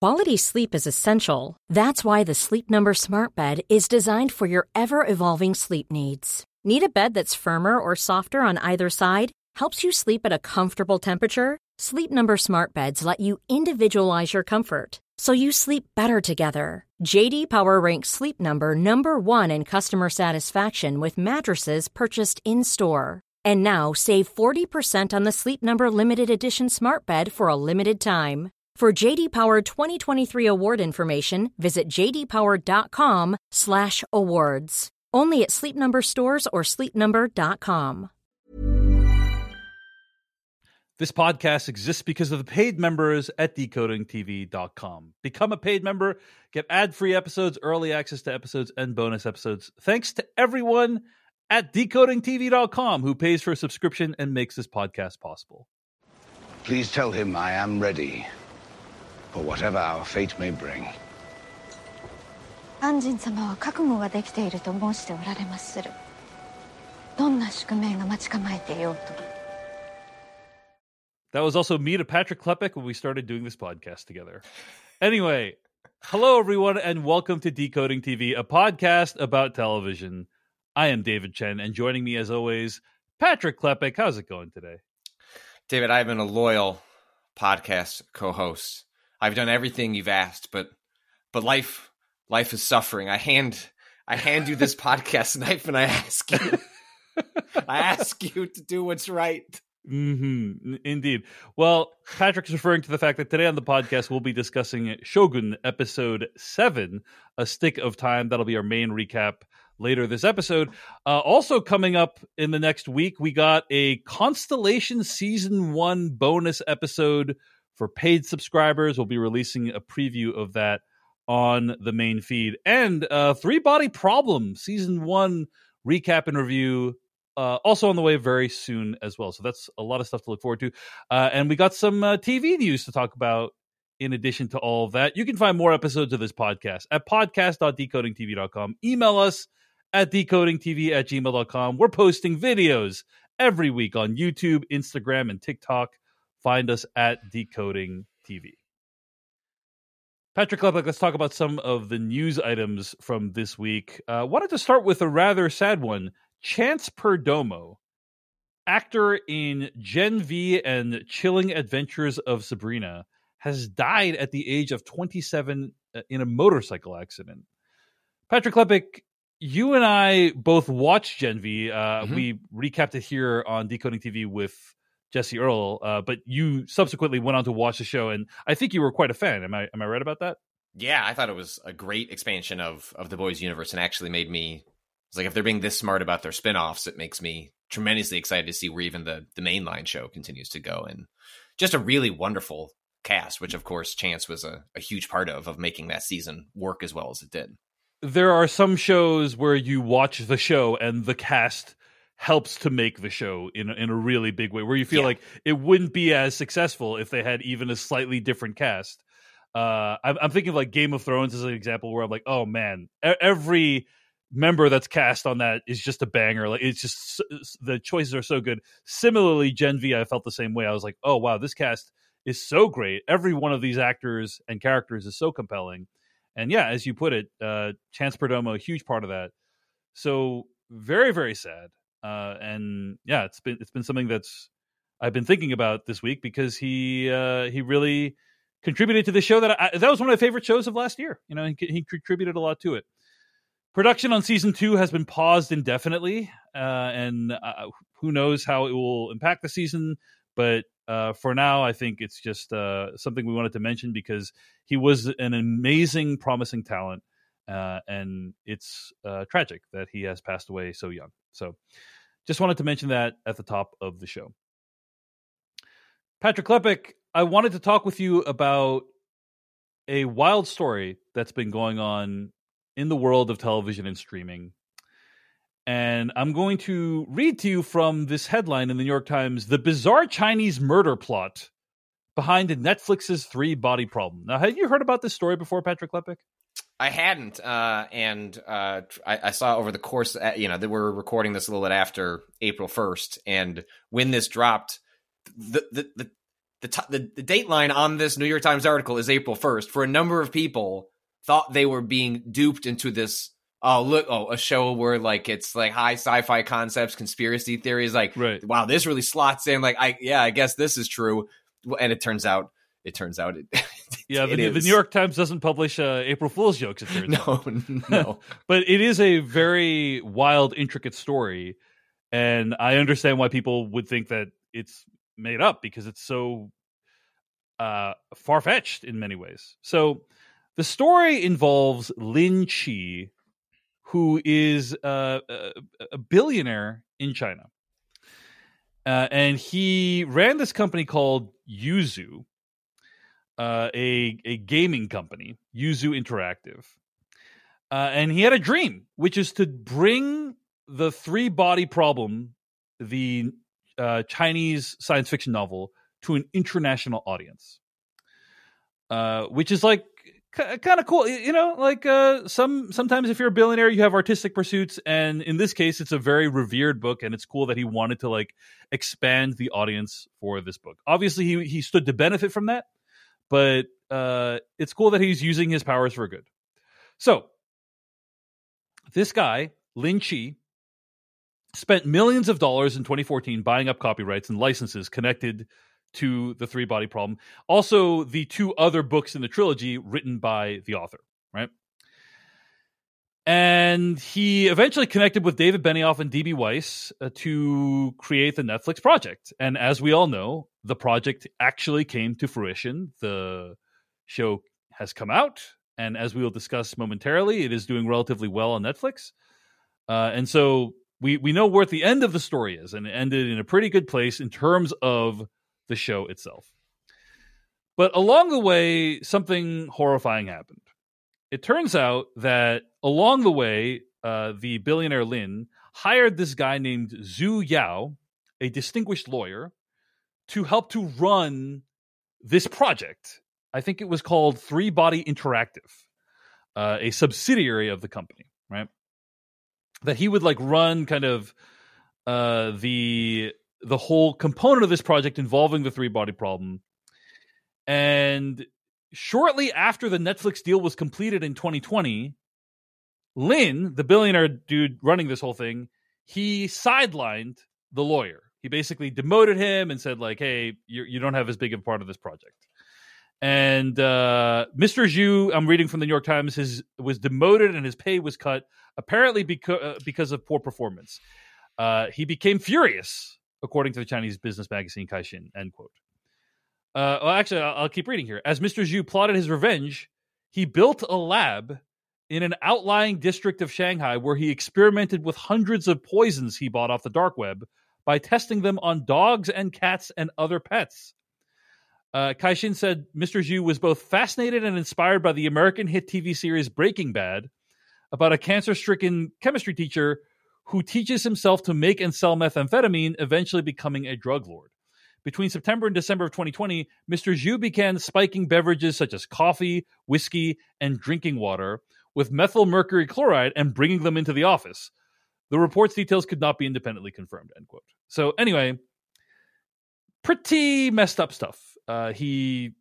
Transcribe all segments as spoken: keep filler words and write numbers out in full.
Quality sleep is essential. That's why the Sleep Number Smart Bed is designed for your ever-evolving sleep needs. Need a bed that's firmer or softer on either side? Helps you sleep at a comfortable temperature? Sleep Number Smart Beds let you individualize your comfort, so you sleep better together. J D Power ranks Sleep Number number one in customer satisfaction with mattresses purchased in-store. And now, save forty percent on the Sleep Number Limited Edition Smart Bed for a limited time. For J D Power twenty twenty-three award information, visit jdpower.com slash awards. Only at Sleep Number stores or sleep number dot com. This podcast exists because of the paid members at decoding t v dot com. Become a paid member, get ad-free episodes, early access to episodes, and bonus episodes. Thanks to everyone at decoding t v dot com who pays for a subscription and makes this podcast possible. Please tell him I am ready for whatever our fate may bring. 安仁様は覚悟ができていると申しておられまする。どんな宿命が待ち構えていようと。 That was also me to Patrick Klepek when we started doing this podcast together. Anyway, hello everyone and welcome to Decoding T V, a podcast about television. I am David Chen, and joining me as always, Patrick Klepek. How's it going today? David, I've been a loyal podcast co-host. I've done everything you've asked, but but life life is suffering. I hand I hand you this podcast knife, and I ask you, I ask you to do what's right. Mm-hmm. Indeed. Well, Patrick's referring to the fact that today on the podcast we'll be discussing Shogun episode seven, A Stick of Time. That'll be our main recap later this episode. Uh, also coming up in the next week, we got a Constellation season one bonus episode for paid subscribers. We'll be releasing a preview of that on the main feed. And uh, Three Body Problem season one recap and review uh, also on the way very soon as well. So that's a lot of stuff to look forward to. Uh, and we got some uh, T V news to talk about in addition to all of that. You can find more episodes of this podcast at podcast dot decoding t v dot com. Email us at decoding t v at gmail dot com. We're posting videos every week on YouTube, Instagram, and TikTok. Find us at Decoding T V. Patrick Klepek, let's talk about some of the news items from this week. I uh, wanted to start with a rather sad one. Chance Perdomo, actor in Gen V and Chilling Adventures of Sabrina, has died at the age of twenty-seven in a motorcycle accident. Patrick Klepek, you and I both watched Gen V. Uh, mm-hmm. We recapped it here on Decoding T V with Jesse Earl, uh, but you subsequently went on to watch the show, and I think you were quite a fan. Am I am I right about that? Yeah, I thought it was a great expansion of of the Boys universe, and actually made me. It's like if they're being this smart about their spinoffs, it makes me tremendously excited to see where even the the mainline show continues to go, and just a really wonderful cast, which of course Chance was a, a huge part of of making that season work as well as it did. There are some shows where you watch the show and the cast helps to make the show in in a really big way, where you feel yeah. like it wouldn't be as successful if they had even a slightly different cast. Uh, I'm, I'm thinking of like Game of Thrones as an example, where I'm like, oh man, every member that's cast on that is just a banger. Like it's just the choices are so good. Similarly, Gen V, I felt the same way. I was like, oh wow, this cast is so great. Every one of these actors and characters is so compelling. And yeah, as you put it, uh, Chance Perdomo, a huge part of that. So very, very sad. Uh, and yeah, it's been it's been something that's I've been thinking about this week because he uh, he really contributed to the show that I, that was one of my favorite shows of last year. You know, he, he contributed a lot to it. Production on season two has been paused indefinitely, uh, and uh, who knows how it will impact the season. But uh, for now, I think it's just uh, something we wanted to mention because he was an amazing, promising talent, uh, and it's uh, tragic that he has passed away so young. So just wanted to mention that at the top of the show. Patrick Klepek, I wanted to talk with you about a wild story that's been going on in the world of television and streaming. And I'm going to read to you from this headline in the New York Times, The Bizarre Chinese Murder Plot Behind Netflix's Three Body Problem. Now, had you heard about this story before, Patrick Klepek? I hadn't, uh, and uh, I, I saw over the course, uh, you know, that we're recording this a little bit after April first, and when this dropped, the the the, the, t- the the date line on this New York Times article is April first. For a number of people, thought they were being duped into this. Oh, look, oh, a show where like it's like high sci-fi concepts, conspiracy theories. Like, right. wow, this really slots in. Like, I yeah, I guess this is true. And it turns out, it turns out, it, yeah, it the, the New York Times doesn't publish uh, April Fool's jokes. It turns no, out. no, but it is a very wild, intricate story, and I understand why people would think that it's made up because it's so uh, far-fetched in many ways. So, the story involves Lin Chi, who is uh, a, a billionaire in China. Uh, and he ran this company called Yuzu, uh, a, a gaming company, Yuzu Interactive. Uh, and he had a dream, which is to bring the three-body problem, the uh, Chinese science fiction novel, to an international audience. Uh, which is like kind of cool, you know, like uh, some sometimes if you're a billionaire, you have artistic pursuits. And in this case, it's a very revered book. And it's cool that he wanted to like expand the audience for this book. Obviously, he, he stood to benefit from that. But uh, it's cool that he's using his powers for good. So this guy, Lin Chi, spent millions of dollars in twenty fourteen buying up copyrights and licenses connected to the three body problem. Also, the two other books in the trilogy written by the author, right? And he eventually connected with David Benioff and D B Weiss uh, to create the Netflix project. And as we all know, the project actually came to fruition. The show has come out, and as we will discuss momentarily, it is doing relatively well on Netflix. Uh, and so we we know where the end of the story is, and it ended in a pretty good place in terms of the show itself. But along the way, something horrifying happened. It turns out that along the way, uh, the billionaire Lin hired this guy named Zhu Yao, a distinguished lawyer, to help to run this project. I think it was called Three Body Interactive, uh, a subsidiary of the company, right? That he would like run kind of uh, the the whole component of this project involving the three body problem. And shortly after the Netflix deal was completed in twenty twenty, Lin, the billionaire dude running this whole thing, he sidelined the lawyer. He basically demoted him and said, like, hey, you, you don't have as big of a part of this project. And uh, Mister Zhu, I'm reading from the New York Times, his, was demoted and his pay was cut, apparently beca- uh, because of poor performance. Uh, he became furious, according to the Chinese business magazine Caixin, end quote. Uh, well, actually, I'll, I'll keep reading here. As Mister Zhu plotted his revenge, he built a lab in an outlying district of Shanghai where he experimented with hundreds of poisons he bought off the dark web by testing them on dogs and cats and other pets. Uh, Caixin said Mister Zhu was both fascinated and inspired by the American hit T V series Breaking Bad about a cancer-stricken chemistry teacher who teaches himself to make and sell methamphetamine, eventually becoming a drug lord. Between September and December of twenty twenty, Mister Zhu began spiking beverages such as coffee, whiskey, and drinking water with methyl mercury chloride and bringing them into the office. The report's details could not be independently confirmed, end quote. So anyway, pretty messed up stuff. Uh, he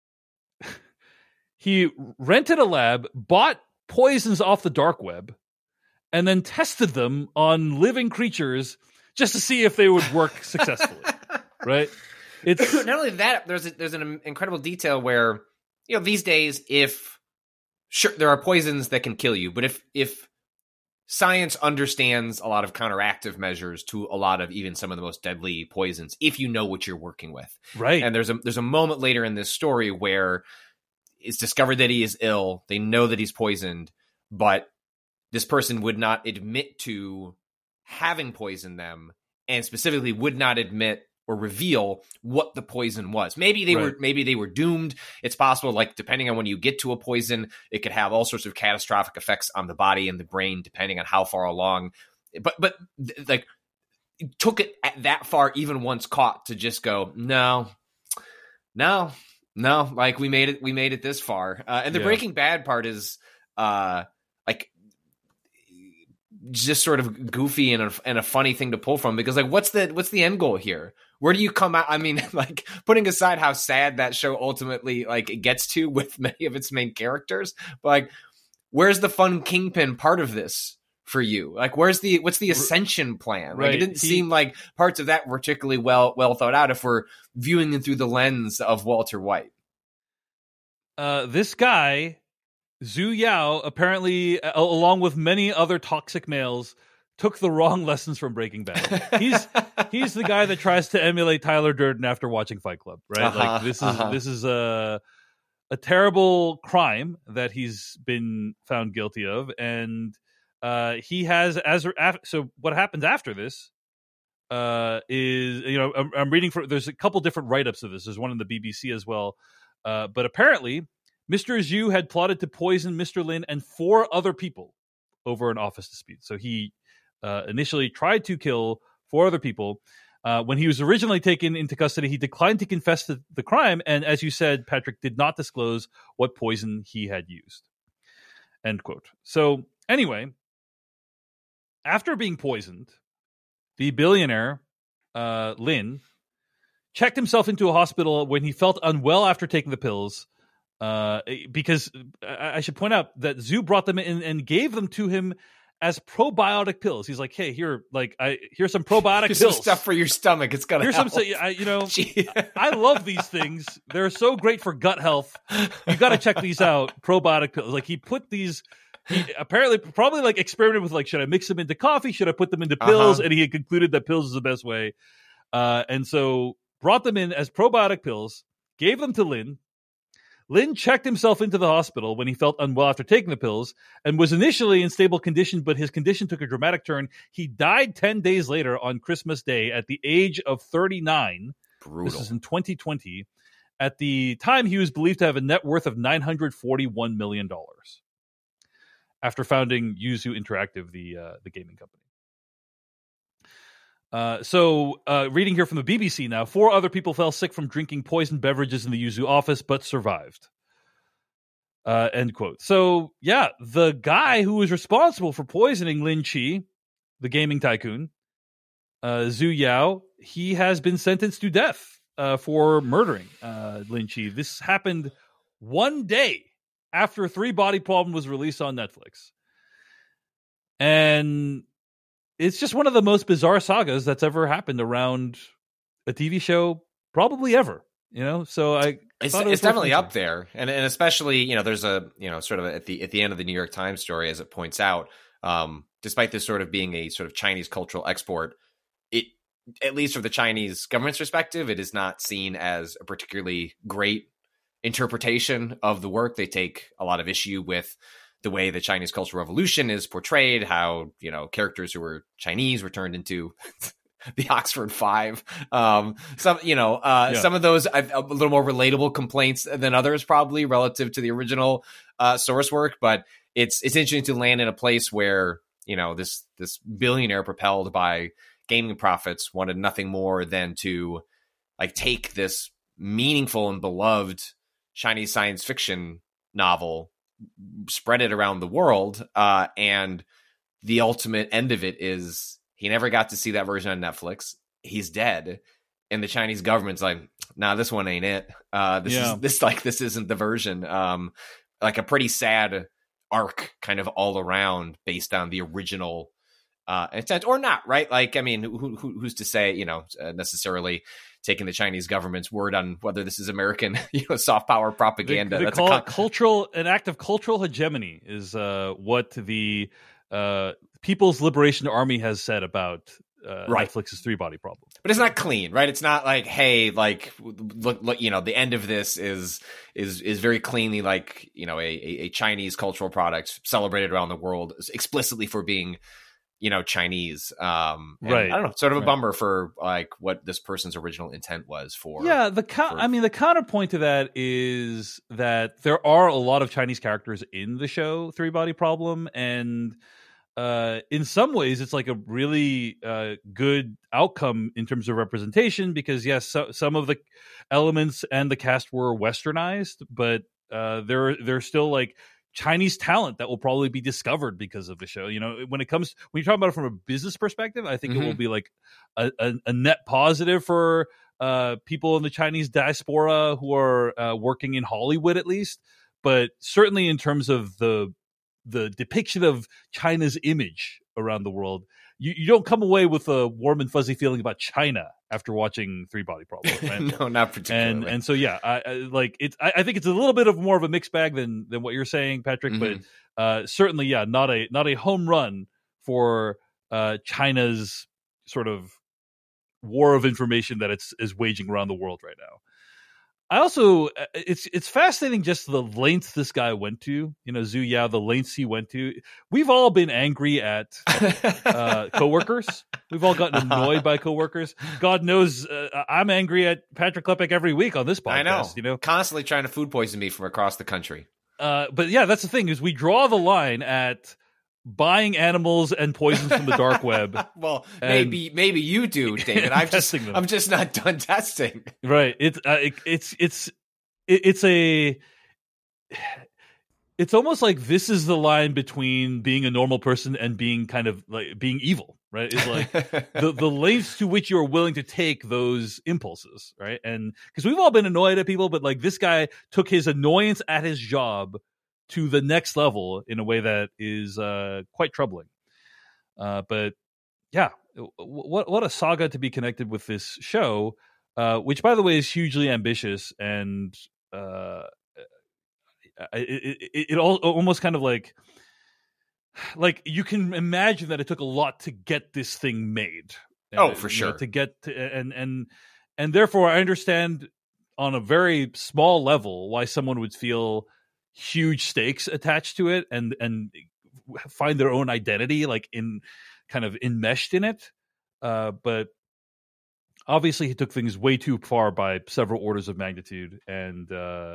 he rented a lab, bought poisons off the dark web, and then tested them on living creatures just to see if they would work successfully. Right? It's not only that, there's a, there's an incredible detail where, you know, these days, if sure there are poisons that can kill you, but if if science understands a lot of counteractive measures to a lot of even some of the most deadly poisons, if you know what you're working with, right? And there's a there's a moment later in this story where it's discovered that he is ill. They know that he's poisoned, but this person would not admit to having poisoned them, and specifically would not admit or reveal what the poison was. Maybe they right. were maybe they were doomed. It's possible, like, depending on when you get to a poison, it could have all sorts of catastrophic effects on the body and the brain, depending on how far along. But but like, took it at that far, even once caught, to just go, no, no, no. Like, we made it. We made it this far. Uh, and the yeah. Breaking Bad part is uh, like just sort of goofy and a, and a funny thing to pull from, because like what's the what's the end goal here? Where do you come out? I mean, like putting aside how sad that show ultimately like it gets to with many of its main characters, but like where's the fun Kingpin part of this for you? Like where's the what's the ascension plan? Right. Like, it didn't he, seem like parts of that were particularly well well thought out if we're viewing it through the lens of Walter White. Uh, this guy, Zhu Yao, apparently, a- along with many other toxic males, took the wrong lessons from Breaking Bad. He's he's the guy that tries to emulate Tyler Durden after watching Fight Club, right? Uh-huh, like this is uh-huh. this is a a terrible crime that he's been found guilty of, and uh, he has as so. What happens after this uh, is you know I'm, I'm reading for. There's a couple different write ups of this. There's one in the B B C as well. Uh, but apparently, Mister Zhu had plotted to poison Mister Lin and four other people over an office dispute. So he uh, initially tried to kill four other people. Uh, when he was originally taken into custody, he declined to confess to the crime. And as you said, Patrick did not disclose what poison he had used. End quote. So anyway, after being poisoned, the billionaire, uh, Lin, checked himself into a hospital when he felt unwell after taking the pills, uh, because I, I should point out that Zhu brought them in and gave them to him as probiotic pills. He's like, "Hey, here, like, I here's some probiotic here's pills, some stuff for your stomach. It's gonna here's help." some, I, you know, I, I love these things. They're so great for gut health. You got to check these out. Probiotic pills. Like he put these. He apparently probably like experimented with like, should I mix them into coffee? Should I put them into pills? Uh-huh. And he had concluded that pills is the best way. Uh, and so. Brought them in as probiotic pills, gave them to Lin. Lin checked himself into the hospital when he felt unwell after taking the pills and was initially in stable condition, but his condition took a dramatic turn. He died ten days later on Christmas Day at the age of thirty-nine. Brutal. This is in twenty twenty. At the time, he was believed to have a net worth of nine hundred forty-one million dollars after founding Yuzu Interactive, the uh, the gaming company. Uh, so, uh, reading here from the B B C now, four other people fell sick from drinking poisoned beverages in the Yuzu office, but survived. Uh, end quote. So, yeah, the guy who was responsible for poisoning Lin Chi, the gaming tycoon, uh, Zhu Yao, he has been sentenced to death uh, for murdering uh, Lin Chi. This happened one day after Three Body Problem was released on Netflix. And it's just one of the most bizarre sagas that's ever happened around a T V show, probably ever. You know, so I it's, it it's definitely up there, and and especially you know there's a you know sort of at the at the end of the New York Times story, as it points out, um, despite this sort of being a sort of Chinese cultural export, it at least from the Chinese government's perspective, it is not seen as a particularly great interpretation of the work. They take a lot of issue with the way the Chinese Cultural Revolution is portrayed, how, you know, characters who were Chinese were turned into the Oxford Five. Um, some, you know, uh, yeah. some of those a, a little more relatable complaints than others, probably relative to the original uh, source work. But it's it's interesting to land in a place where, you know, this this billionaire propelled by gaming profits wanted nothing more than to like take this meaningful and beloved Chinese science fiction novel, spread it around the world, uh, and the ultimate end of it is he never got to see that version on Netflix. He's dead, and the Chinese government's like, "Nah, this one ain't it. Uh, this yeah. is this like this isn't the version." Um, like a pretty sad arc, kind of all around, based on the original uh, intent, or not, right? Like, I mean, who, who, who's to say, you know, uh, necessarily taking the Chinese government's word on whether this is American, you know, soft power propaganda. They, they That's call a it cultural, an act of cultural hegemony is uh, what the uh, People's Liberation Army has said about uh, right. Netflix's Three Body Problem. But it's not clean, right? It's not like, hey, like, look, look, you know, the end of this is is is very cleanly like, you know, a, a Chinese cultural product celebrated around the world explicitly for being, you know, Chinese. Um, right. I don't know, sort of a right. bummer for like what this person's original intent was for. Yeah. The co- for, I mean, the counterpoint to that is that there are a lot of Chinese characters in the show Three Body Problem. And uh, in some ways it's like a really uh, good outcome in terms of representation, because yes, so, some of the elements and the cast were westernized, but uh, they're, they're still like Chinese talent that will probably be discovered because of the show. You know, when it comes, when you talk about it from a business perspective, I think mm-hmm. it will be like a, a, a net positive for uh, people in the Chinese diaspora who are uh, working in Hollywood, at least. But certainly in terms of the the depiction of China's image around the world, you, you don't come away with a warm and fuzzy feeling about China after watching Three Body Problem. Right? No, not particularly. And and so yeah, I, I like it's. I, I think it's a little bit of more of a mixed bag than than what you're saying, Patrick. Mm-hmm. But uh, certainly, yeah, not a not a home run for uh, China's sort of war of information that it's is waging around the world right now. I also, it's it's fascinating just the lengths this guy went to. You know, Zhu Yao, the lengths he went to. We've all been angry at uh, coworkers. We've all gotten annoyed by coworkers. God knows, uh, I'm angry at Patrick Klepek every week on this podcast. I know, you know, constantly trying to food poison me from across the country. Uh, but yeah, that's the thing is we draw the line at buying animals and poisons from the dark web. Well, maybe maybe you do, David. I'm just them. I'm just not done testing. Right. It's uh, it, it's it's it, it's a it's almost like this is the line between being a normal person and being kind of like being evil, right? It's like the the lengths to which you're willing to take those impulses, right? And because we've all been annoyed at people, but like this guy took his annoyance at his job to the next level in a way that is uh, quite troubling. Uh, but yeah, what what a saga to be connected with this show, uh, which by the way is hugely ambitious and uh, it, it, it all almost kind of like like you can imagine that it took a lot to get this thing made. Oh, uh, for sure. Know, to get to, and and and therefore I understand on a very small level why someone would feel huge stakes attached to it and and find their own identity like in kind of enmeshed in it, uh but obviously he took things way too far by several orders of magnitude, and uh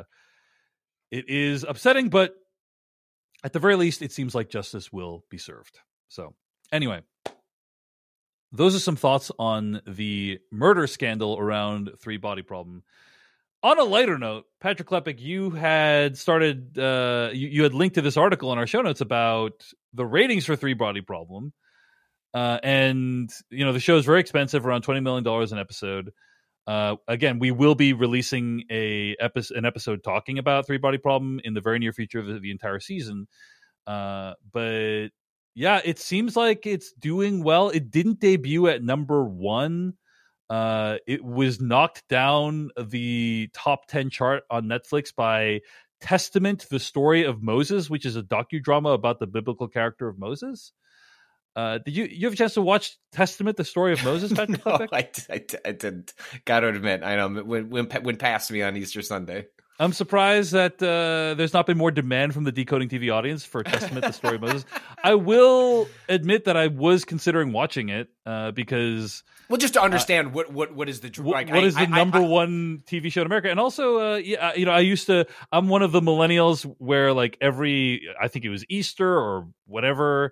it is upsetting, but at the very least it seems like justice will be served. So anyway, those are some thoughts on the murder scandal around Three Body Problem. On a lighter note, Patrick Klepek, you had started, uh, you, you had linked to this article in our show notes about the ratings for Three Body Problem. Uh, and, you know, the show is very expensive, around twenty million dollars an episode. Uh, again, we will be releasing a epi- an episode talking about Three Body Problem in the very near future of the, the entire season. Uh, but yeah, it seems like it's doing well. It didn't debut at number one. Uh, it was knocked down the top ten chart on Netflix by Testament, the Story of Moses, which is a docudrama about the biblical character of Moses. Uh, did you you have a chance to watch Testament, the Story of Moses, Patrick? No, I, I, I didn't. Got to admit, I know when when went past me on Easter Sunday. I'm surprised that uh, there's not been more demand from the Decoding T V audience for Testament, the Story of Moses. I will admit that I was considering watching it uh, because... Well, just to understand uh, what, what what is the... Like, what I, is the I, number I, I, one T V show in America? And also, uh, yeah, you know, I used to... I'm one of the millennials where like every... I think it was Easter or whatever...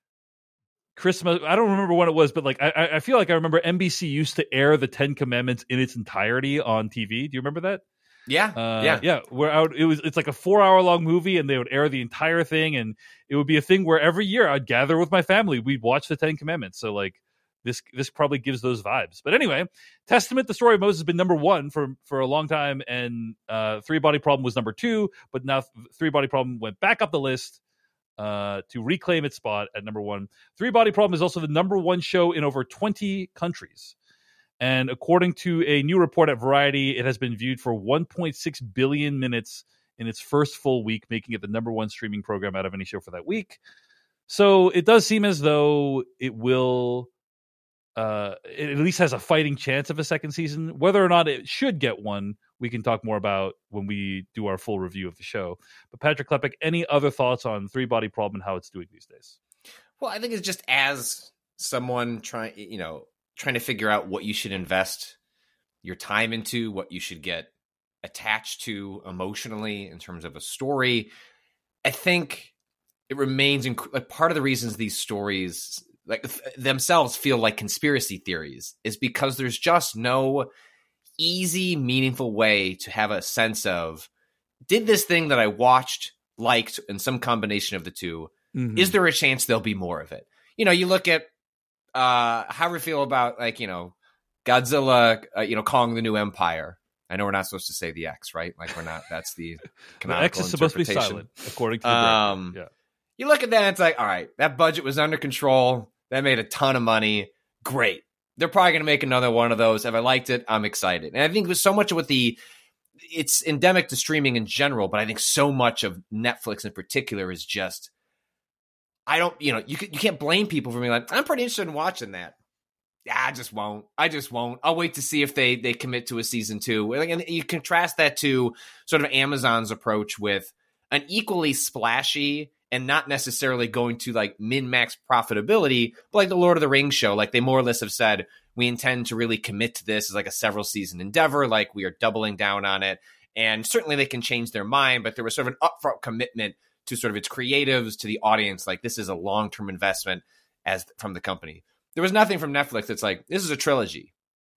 Christmas, I don't remember when it was, but like I, I feel like I remember N B C used to air the Ten Commandments in its entirety on T V. Do you remember that? Yeah, uh, yeah, yeah. Where I would, it was, it's like a four-hour long movie, and they would air the entire thing, and it would be a thing where every year I'd gather with my family, we'd watch the Ten Commandments. So like this, this probably gives those vibes. But anyway, Testament, the Story of Moses, has been number one for for a long time, and uh, Three Body Problem was number two, but now Three Body Problem went back up the list uh, to reclaim its spot at number one. Three Body Problem is also the number one show in over twenty countries. And according to a new report at Variety, it has been viewed for one point six billion minutes in its first full week, making it the number one streaming program out of any show for that week. So it does seem as though it will, uh, it at least has a fighting chance of a second season. Whether or not it should get one, we can talk more about when we do our full review of the show. But Patrick Klepek, any other thoughts on Three Body Problem and how it's doing these days? Well, I think it's just as someone trying, you know, trying to figure out what you should invest your time into, what you should get attached to emotionally in terms of a story. I think it remains inc- like part of the reasons these stories like themselves feel like conspiracy theories is because there's just no easy, meaningful way to have a sense of, did this thing that I watched liked, and some combination of the two, Mm-hmm. is there a chance there'll be more of it? You know, you look at uh, how we feel about, like, you know, Godzilla, uh, you know, Kong the New Empire. I know we're not supposed to say the X, right? Like, we're not, that's the canonical the X is supposed to be silent, according to the um, yeah. You look at that and it's like, all right, that budget was under control. That made a ton of money. Great. They're probably going to make another one of those. If I liked it, I'm excited. And I think with so much of what the, it's endemic to streaming in general, but I think so much of Netflix in particular is just, I don't, you know, you, you can't blame people for being like, I'm pretty interested in watching that. Yeah, I just won't. I just won't. I'll wait to see if they they commit to a season two. And you contrast that to sort of Amazon's approach with an equally splashy and not necessarily going to like min-max profitability, but like the Lord of the Rings show. Like, they more or less have said, we intend to really commit to this as like a several season endeavor. Like, we are doubling down on it. And certainly they can change their mind, but there was sort of an upfront commitment to sort of its creatives, to the audience. Like, this is a long-term investment as from the company. There was nothing from Netflix that's like, this is a trilogy.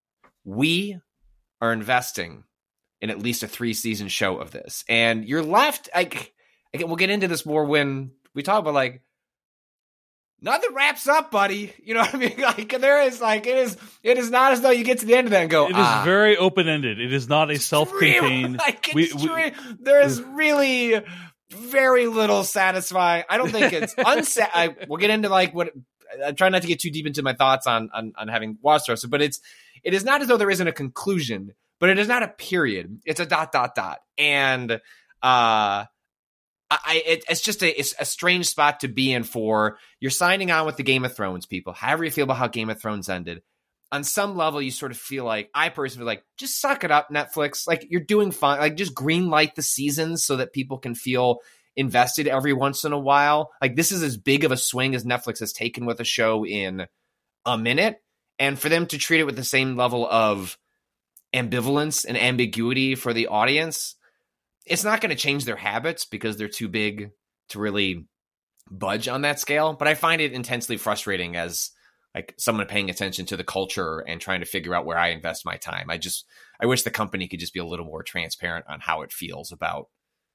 We are investing in at least a three-season show of this. And you're left, like, again, we'll get into this more when we talk about, like, nothing wraps up, buddy. You know what I mean? Like, there is, like, it is it is not as though you get to the end of that and go, It ah. is very open-ended. It is not a self-contained. Like, we, it's we, there is really very little satisfying. I don't think it's unsa- I, we'll get into, like, what... I try not to get too deep into my thoughts on, on, on having watched it, but it's, it is not as though there isn't a conclusion, but it is not a period. It's a dot, dot, dot. And, uh, I, it, it's just a, it's a strange spot to be in for, you're signing on with the Game of Thrones people, however you feel about how Game of Thrones ended. On some level, you sort of feel like, I personally feel like, just suck it up, Netflix. Like, you're doing fine. Like, just green light the seasons so that people can feel invested every once in a while. Like, this is as big of a swing as Netflix has taken with a show in a minute. And for them to treat it with the same level of ambivalence and ambiguity for the audience, it's not going to change their habits because they're too big to really budge on that scale. But I find it intensely frustrating as, like, someone paying attention to the culture and trying to figure out where I invest my time. I just, I wish the company could just be a little more transparent on how it feels about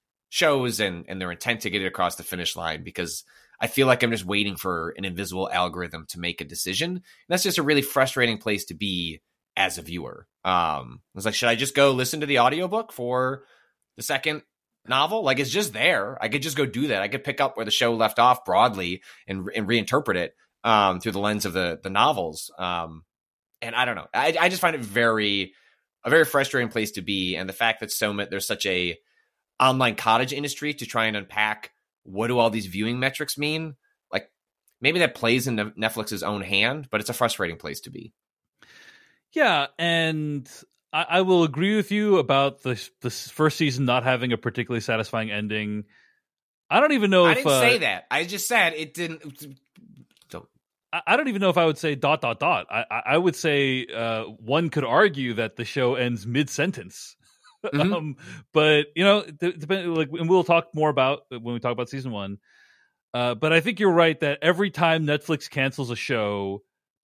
shows and, and their intent to get it across the finish line, because I feel like I'm just waiting for an invisible algorithm to make a decision. And that's just a really frustrating place to be as a viewer. Um, I was like, should I just go listen to the audiobook for the second novel? Like, it's just there. I could just go do that. I could pick up where the show left off broadly and, and reinterpret it um, through the lens of the, the novels. Um, and I don't know. I, I just find it very, a very frustrating place to be. And the fact that so much, there's such a online cottage industry to try and unpack what do all these viewing metrics mean. Like, maybe that plays into Netflix's own hand, but it's a frustrating place to be. Yeah, and I, I will agree with you about the the first season not having a particularly satisfying ending. I don't even know I if didn't uh, say that. I just said it didn't. Don't. I, I don't even know if I would say dot dot dot. I I, I would say uh, one could argue that the show ends mid sentence. Mm-hmm. um, but you know, depend, like, and we'll talk more about when we talk about season one. Uh, but I think you're right that every time Netflix cancels a show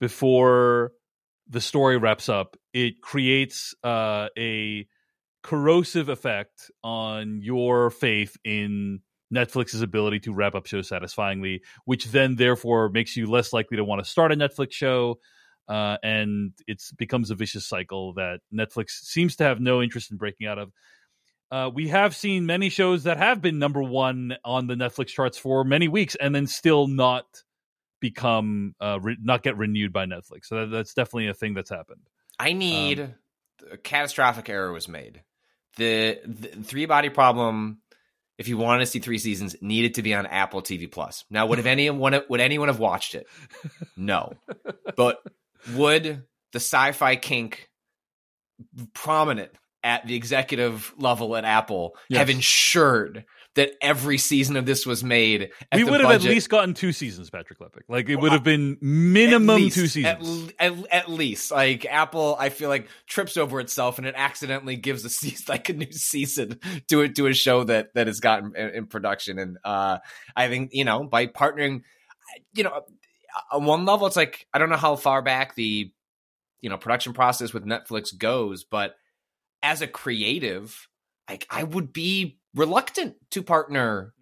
before the story wraps up, it creates uh, a corrosive effect on your faith in Netflix's ability to wrap up shows satisfyingly, which then therefore makes you less likely to want to start a Netflix show. Uh, and it becomes a vicious cycle that Netflix seems to have no interest in breaking out of. Uh, we have seen many shows that have been number one on the Netflix charts for many weeks and then still not become, uh, re- not get renewed by Netflix. So that, that's definitely a thing that's happened. I need Um, a catastrophic error was made. The, the Three Body Problem, if you wanted to see three seasons, needed to be on Apple T V Plus. Now, would have anyone would anyone have watched it? No, but would the sci-fi kink prominent at the executive level at Apple Yes. have ensured that every season of this was made at we the would have budget? at least gotten two seasons, Patrick Lepic. Like, it would have been minimum At least, two seasons. At, at, at least, like, Apple, I feel like trips over itself and it accidentally gives a season, like a new season to it to a show that that has gotten in, in production. And uh, I think, you know, by partnering, you know, on one level, it's like, I don't know how far back the, you know, production process with Netflix goes, but as a creative, like, I would be reluctant to partner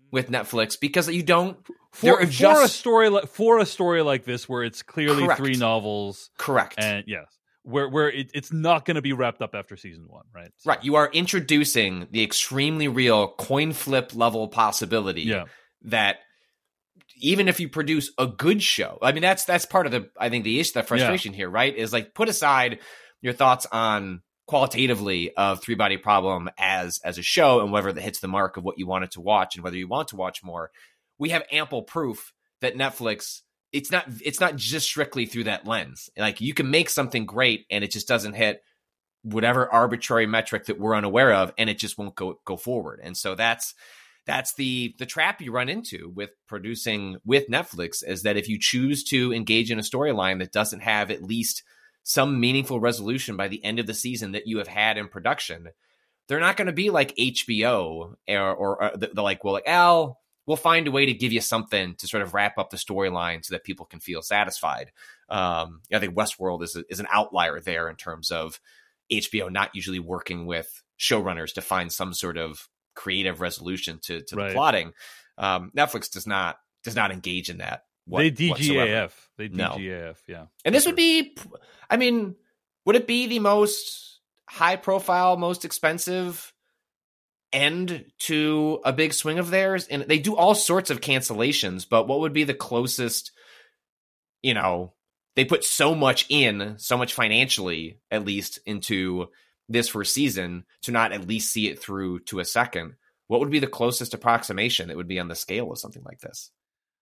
with Netflix because you don't for, for just, a story like for a story like this where it's clearly correct. three novels. Correct. And yes. Where where it, it's not going to be wrapped up after season one, right? So. Right. You are introducing the extremely real coin flip level possibility yeah. that even if you produce a good show, I mean, that's that's part of the, I think, the issue, the frustration yeah. here, right? Is like, put aside your thoughts on qualitatively of Three Body Problem as as a show and whether that hits the mark of what you wanted to watch and whether you want to watch more. We have ample proof that Netflix, it's not it's not just strictly through that lens. Like, you can make something great and it just doesn't hit whatever arbitrary metric that we're unaware of, and it just won't go go forward. And so that's that's the the trap you run into with producing with Netflix, is that if you choose to engage in a storyline that doesn't have at least some meaningful resolution by the end of the season that you have had in production, they're not going to be like H B O or, or, or they're like, well, like, Al, we'll find a way to give you something to sort of wrap up the storyline so that people can feel satisfied. Um, I think Westworld is a, is an outlier there in terms of H B O not usually working with showrunners to find some sort of creative resolution to, to right. the plotting. Um, Netflix does not does not engage in that. What, they D G A F. whatsoever. They D G A F, no. yeah. And this would be, I mean, would it be the most high profile, most expensive end to a big swing of theirs? And they do all sorts of cancellations, but what would be the closest, you know, they put so much in, so much financially, at least, into this first season to not at least see it through to a second. What would be the closest approximation that would be on the scale of something like this?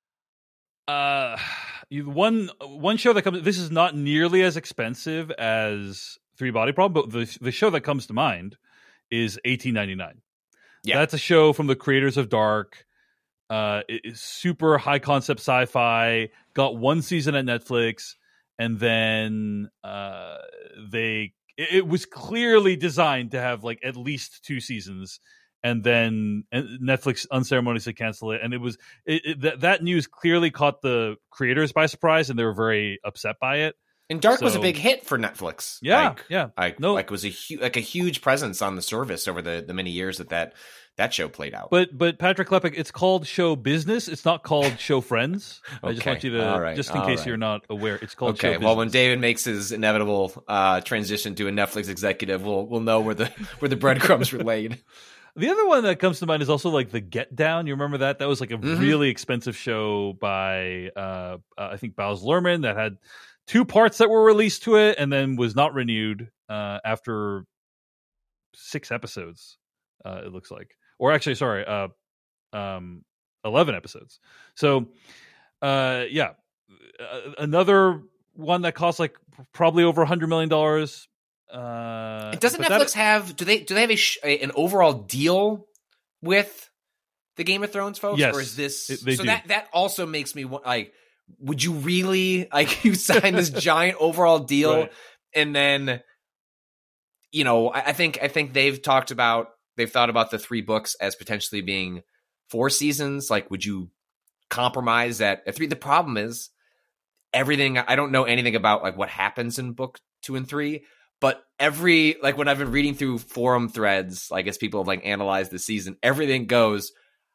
Uh, one one show that comes. This is not nearly as expensive as Three Body Problem, but the the show that comes to mind is eighteen ninety-nine. Yeah, that's a show from the creators of Dark. Uh, it's super high concept sci-fi. Got one season at Netflix, and then uh, they it, it was clearly designed to have like at least two seasons. And then Netflix unceremoniously canceled it, and it was it, it, that that news clearly caught the creators by surprise, and they were very upset by it. And Dark so, was a big hit for Netflix. Yeah, like, yeah. Like, no, like it was a hu- like a huge presence on the service over the, the many years that, that that show played out. But but Patrick Klepek, it's called Show Business. It's not called Show Friends. Okay. I just want you to, right. just in All case right. you're not aware, it's called okay. Show Well, Business. when David makes his inevitable uh, transition to a Netflix executive, we'll we'll know where the where the breadcrumbs were laid. The other one that comes to mind is also like The Get Down. You remember that? That was like a mm-hmm. really expensive show by, uh, uh, I think, Baz Luhrmann that had two parts that were released to it and then was not renewed uh, after six episodes, uh, it looks like. Or actually, sorry, uh, um, eleven episodes. So, uh, yeah. Uh, another one that costs like probably over one hundred million dollars. Uh, Doesn't Netflix that, have? Do they do they have a, sh- a an overall deal with the Game of Thrones folks? Yes, or is this it, they so? do. That that also makes me like. Would you really like you sign this giant overall deal, right. and then you know? I, I think I think they've talked about they've thought about the three books as potentially being four seasons. Like, would you compromise that at three? The problem is everything. I don't know anything about like what happens in book two and three. But every, like when I've been reading through forum threads, like as people have like analyzed the season, everything goes,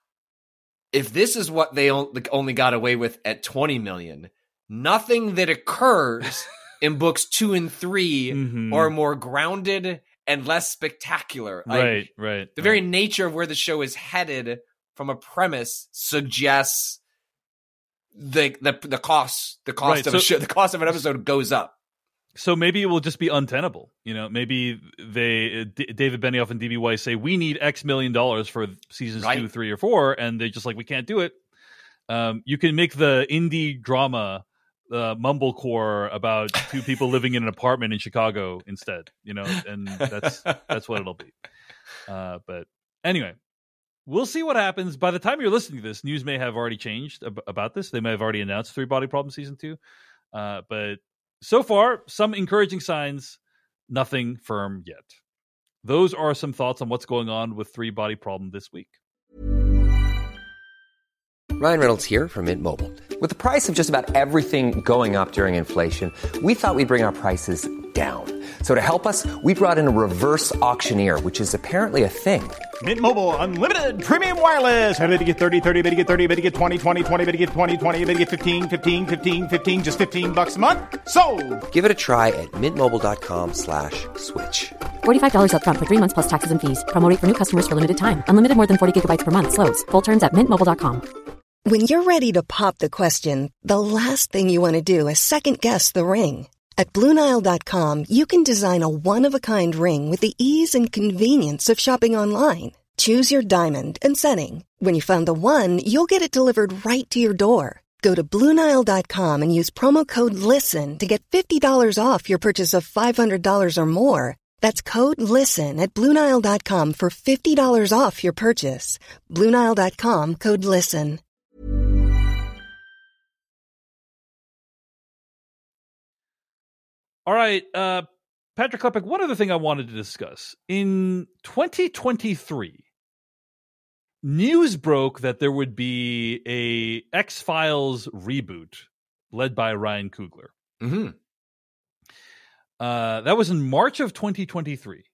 if this is what they only got away with at twenty million, nothing that occurs in books two and three mm-hmm. are more grounded and less spectacular. Like, right, right. The right. very nature of where the show is headed from a premise suggests the the the cost the cost right, of so, a show, the cost of an episode goes up. So maybe it will just be untenable. You know, maybe they D- David Benioff and D B Weiss say we need X million dollars for seasons right. two, three, or four, and they're just like, we can't do it. Um, you can make the indie drama, uh, mumblecore about two people living in an apartment in Chicago instead. You know, and that's that's what it'll be. Uh, but anyway, we'll see what happens. By the time you're listening to this, news may have already changed ab- about this. They may have already announced Three Body Problem season two, uh, but. So far, some encouraging signs, nothing firm yet. Those are some thoughts on what's going on with Three Body Problem this week. Ryan Reynolds here from Mint Mobile. With the price of just about everything going up during inflation, we thought we'd bring our prices down. So to help us, we brought in a reverse auctioneer, which is apparently a thing. Mint Mobile Unlimited Premium Wireless. How to get thirty, thirty, bit to get thirty, bit to get twenty, twenty, twenty, bit to get twenty, twenty, bit to get fifteen, fifteen, fifteen, fifteen, just fifteen bucks a month? Sold! Give it a try at mintmobile.com slash switch. forty-five dollars up front for three months plus taxes and fees. Promo rate for new customers for limited time. Unlimited more than forty gigabytes per month. Slows full terms at mint mobile dot com. When you're ready to pop the question, the last thing you want to do is second-guess the ring. At Blue Nile dot com, you can design a one-of-a-kind ring with the ease and convenience of shopping online. Choose your diamond and setting. When you find the one, you'll get it delivered right to your door. Go to Blue Nile dot com and use promo code LISTEN to get fifty dollars off your purchase of five hundred dollars or more. That's code LISTEN at Blue Nile dot com for fifty dollars off your purchase. Blue Nile dot com, code LISTEN. All right, uh, Patrick Klepek, one other thing I wanted to discuss. In twenty twenty-three, news broke that there would be a X-Files reboot led by Ryan Coogler. Mm-hmm. Uh, that was in March of twenty twenty-three.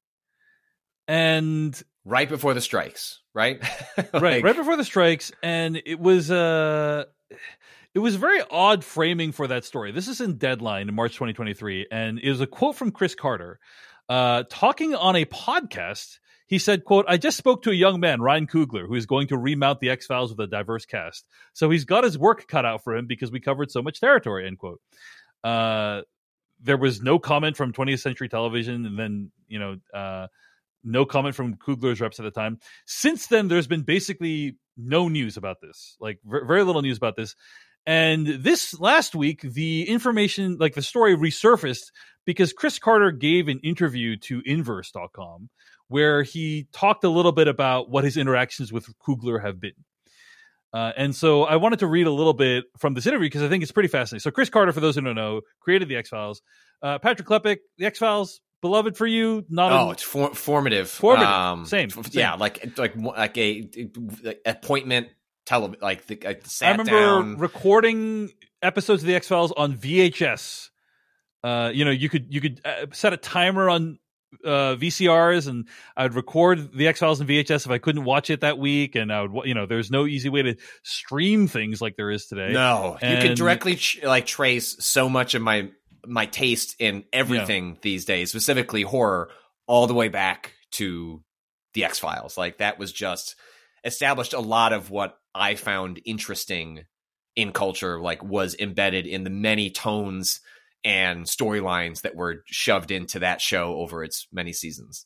And right before the strikes, right? like... right, right before the strikes. And it was... Uh, It was very odd framing for that story. This is in Deadline in March twenty twenty-three, and it was a quote from Chris Carter. Uh, talking on a podcast, he said, quote, "I just spoke to a young man, Ryan Coogler, who is going to remount the X-Files with a diverse cast. So he's got his work cut out for him because we covered so much territory," end quote. Uh, there was no comment from twentieth Century Television, and then, you know, uh, no comment from Coogler's reps at the time. Since then, there's been basically no news about this, like v- very little news about this. And this last week, the information, like the story resurfaced because Chris Carter gave an interview to Inverse dot com where he talked a little bit about what his interactions with Coogler have been. Uh, and so I wanted to read a little bit from this interview because I think it's pretty fascinating. So Chris Carter, for those who don't know, created the X-Files. Uh, Patrick Klepek, the X-Files, beloved for you? Not oh, a, it's for- formative. Formative. Um, same, same. Yeah, like like like a, a appointment. Tele- like the I sat I remember down. recording episodes of the X-Files on V H S. Uh, you know, you could you could uh, set a timer on uh, V C Rs, and I would record the X-Files in V H S if I couldn't watch it that week. And I would, you know, there's no easy way to stream things like there is today. No, and, you could directly ch- like trace so much of my my taste in everything yeah. these days, specifically horror, all the way back to the X-Files. Like that was just established a lot of what I found interesting in culture, like was embedded in the many tones and storylines that were shoved into that show over its many seasons.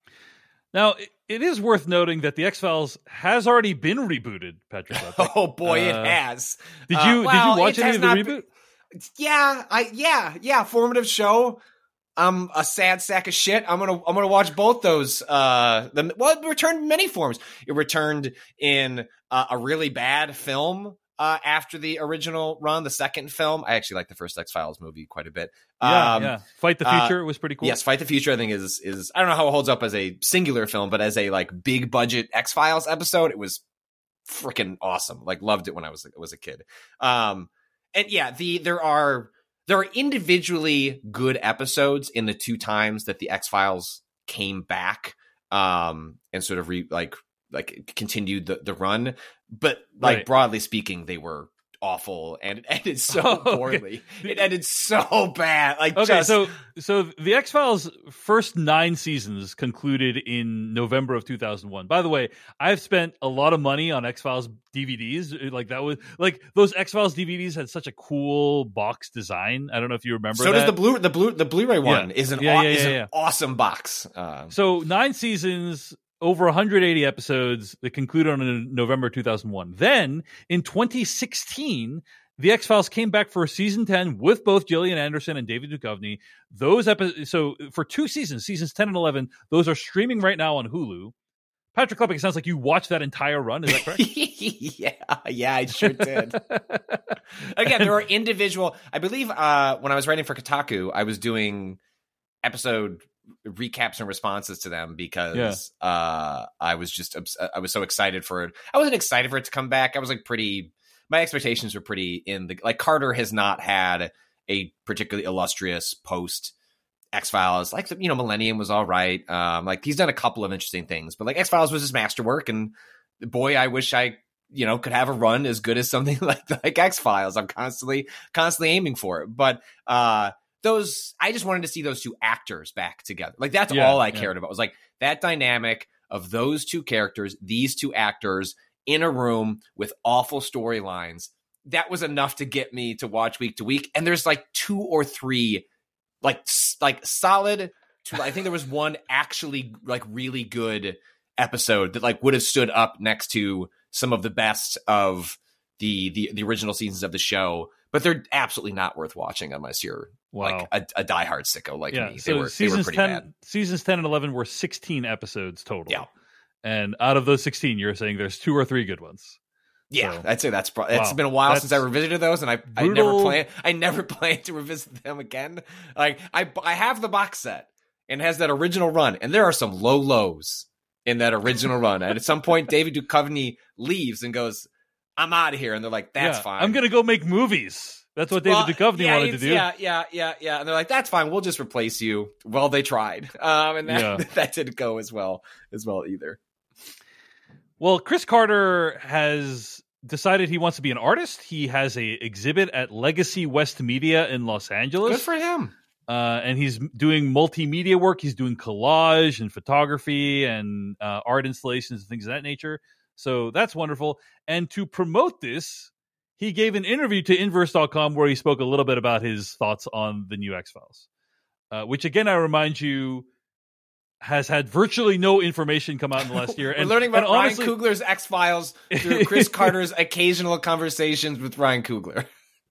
Now, it is worth noting that the X-Files has already been rebooted, Patrick. Oh boy, uh, it has. Did you uh, well, did you watch any of the reboot? Been, yeah, I yeah yeah formative show. I'm a sad sack of shit. I'm gonna I'm gonna watch both those. Uh, the, well, it returned in many forms. It returned in uh, a really bad film uh, after the original run, the second film. I actually like the first X-Files movie quite a bit. Yeah, um, yeah. Fight the Future uh, was pretty cool. Yes, Fight the Future I think is is I don't know how it holds up as a singular film, but as a like big budget X-Files episode, it was freaking awesome. Like loved it when I was was a kid. Um, and yeah, the there are. There are individually good episodes in the two times that the X-Files came back um, and sort of re, like like continued the, the run. But like right. broadly speaking, they were awful and it ended so oh, poorly. Okay. It ended so bad. Like okay, just... so so the X-Files first nine seasons concluded in November of two thousand one. By the way, I've spent a lot of money on X-Files D V Ds. Like that was like those X-Files D V Ds had such a cool box design. I don't know if you remember. So that. does the blue the blue the Blu-ray one yeah. is an, yeah, aw- yeah, is yeah, an yeah. awesome box. Uh, so nine seasons. Over one hundred eighty episodes that concluded on November two thousand one. Then, in twenty sixteen, the X-Files came back for season ten with both Gillian Anderson and David Duchovny. Those episodes, so for two seasons, seasons ten and eleven, those are streaming right now on Hulu. Patrick Klepek, it sounds like you watched that entire run. Is that correct? yeah, yeah, I sure did. Again, there are individual. I believe uh, when I was writing for Kotaku, I was doing episode recaps and responses to them because yeah. uh, I was just I was so excited for it. I wasn't excited for it to come back. I was like pretty. My expectations were pretty in the like. Carter has not had a particularly illustrious post X-Files, like, you know, Millennium was all right. Um, like he's done a couple of interesting things, but like X-Files was his masterwork, and boy, I wish I, you know, could have a run as good as something like like X-Files. I'm constantly constantly aiming for it, but uh, those I just wanted to see those two actors back together. Like that's yeah, all I yeah. cared about was like that dynamic of those two characters, these two actors in a room with awful storylines. That was enough to get me to watch week to week. And there's like two or three, like like solid. Two, I think there was one actually like really good episode that like would have stood up next to some of the best of the the, the original seasons of the show. But they're absolutely not worth watching unless you're wow. like a, a diehard sicko like yeah, me. They so were, seasons they were pretty ten, bad. Seasons ten and eleven were sixteen episodes total. Yeah. And out of those sixteen, you're saying there's two or three good ones. Yeah, so, I'd say that's pro- it's wow, been a while since I revisited those, and I, I never plan I never plan to revisit them again. Like I I have the box set and it has that original run, and there are some low lows in that original run. And at some point, David Duchovny leaves and goes, "I'm out of here," and they're like, "That's yeah, fine. I'm gonna go make movies." That's what David well, Duchovny yeah, wanted to do. Yeah, yeah, yeah, yeah. And they're like, "That's fine. We'll just replace you." Well, they tried, um, and that yeah. that didn't go as well as well either. Well, Chris Carter has decided he wants to be an artist. He has a exhibit at Legacy West Media in Los Angeles. Good for him. Uh, and he's doing multimedia work. He's doing collage and photography and uh, art installations and things of that nature. So that's wonderful. And to promote this, he gave an interview to Inverse dot com where he spoke a little bit about his thoughts on the new X-Files, uh, which, again, I remind you, has had virtually no information come out in the last year. We're and learning about and Ryan honestly, Coogler's X-Files through Chris Carter's occasional conversations with Ryan Coogler.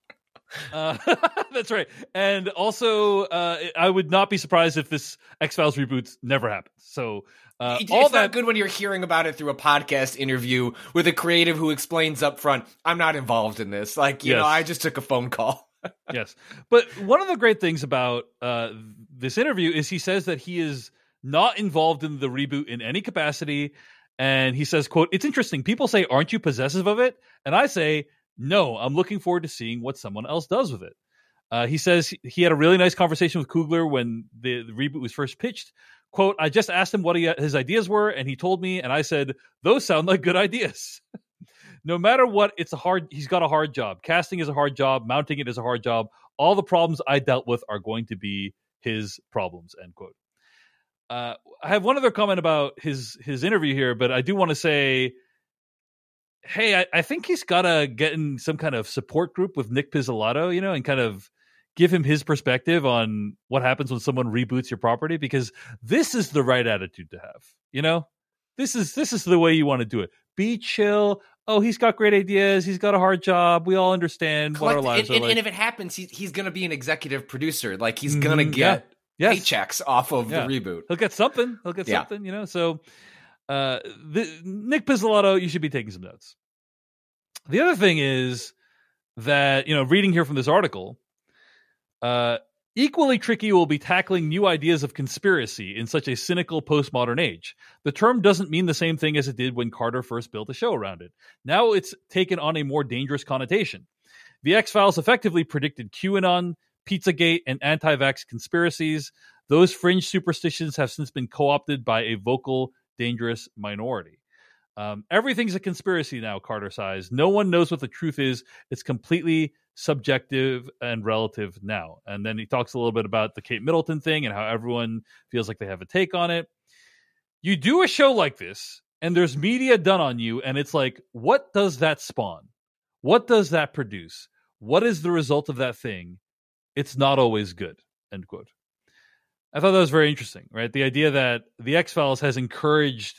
Uh, that's right. And also, uh, I would not be surprised if this X-Files reboot never happens. So uh, it's all not that good when you're hearing about it through a podcast interview with a creative who explains up front, I'm not involved in this. Like, you Yes. know, I just took a phone call. Yes. But one of the great things about uh, this interview is he says that he is not involved in the reboot in any capacity. And he says, quote, "It's interesting. People say, aren't you possessive of it? And I say, no, I'm looking forward to seeing what someone else does with it." Uh, he says he had a really nice conversation with Coogler when the, the reboot was first pitched. Quote, "I just asked him what he, his ideas were, and he told me, and I said, those sound like good ideas." No matter what, it's a hard, he's got a hard job. Casting is a hard job. Mounting it is a hard job. All the problems I dealt with are going to be his problems, end quote. Uh, I have one other comment about his his interview here, but I do want to say, hey, I, I think he's got to get in some kind of support group with Nick Pizzolatto, you know, and kind of give him his perspective on what happens when someone reboots your property, because this is the right attitude to have, you know? This is this is the way you want to do it. Be chill. Oh, he's got great ideas. He's got a hard job. We all understand what our lives and, are like. and if it happens, he, he's going to be an executive producer. Like, he's going to Mm, get yeah. Yes. paychecks off of Yeah. the reboot. He'll get something. He'll get Yeah. something, you know? So uh, the, Nick Pizzolatto, you should be taking some notes. The other thing is that, you know, reading here from this article, uh, equally tricky will be tackling new ideas of conspiracy in such a cynical postmodern age. The term doesn't mean the same thing as it did when Carter first built a show around it. Now it's taken on a more dangerous connotation. The X-Files effectively predicted QAnon, Pizzagate, and anti-vax conspiracies. Those fringe superstitions have since been co-opted by a vocal, dangerous minority. Um, everything's a conspiracy now, Carter sighs. No one knows what the truth is. It's completely subjective and relative now. And then he talks a little bit about the Kate Middleton thing and how everyone feels like they have a take on it. You do a show like this, and there's media done on you, and it's like, what does that spawn? What does that produce? What is the result of that thing? It's not always good, end quote. I thought that was very interesting, right? The idea that the X-Files has encouraged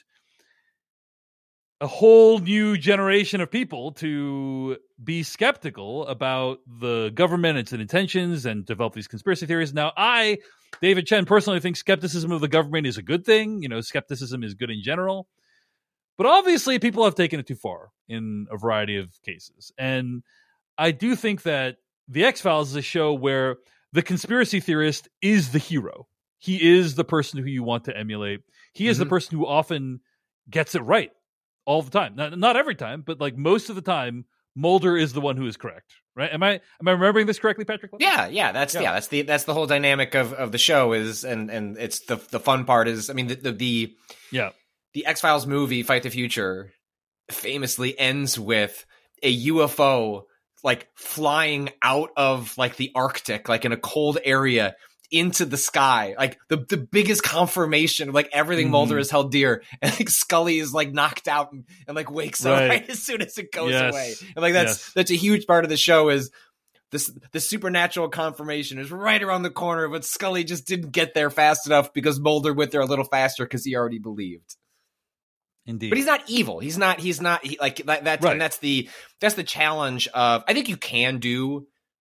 a whole new generation of people to be skeptical about the government, its intentions, and develop these conspiracy theories. Now, I, David Chen, personally think skepticism of the government is a good thing. You know, skepticism is good in general. But obviously, people have taken it too far in a variety of cases. And I do think that The X-Files is a show where the conspiracy theorist is the hero. He is the person who you want to emulate. He is mm-hmm. the person who often gets it right all the time. Not, not every time, but like most of the time, Mulder is the one who is correct, right? Am I am I remembering this correctly, Patrick? Yeah, yeah, that's yeah. yeah, that's the that's the whole dynamic of, of the show is, and and it's the the fun part is, I mean, the the, the yeah the X-Files movie Fight the Future famously ends with a U F O like flying out of like the Arctic, like in a cold area, into the sky, like the, the biggest confirmation of like everything mm. Mulder has held dear, and like Scully is like knocked out and, and like wakes right. up right as soon as it goes yes. away, and like that's yes. that's a huge part of the show is this the supernatural confirmation is right around the corner, but Scully just didn't get there fast enough because Mulder went there a little faster because he already believed. Indeed, but he's not evil. He's not. He's not he, like that. That's right. and that's the that's the challenge of. I think you can do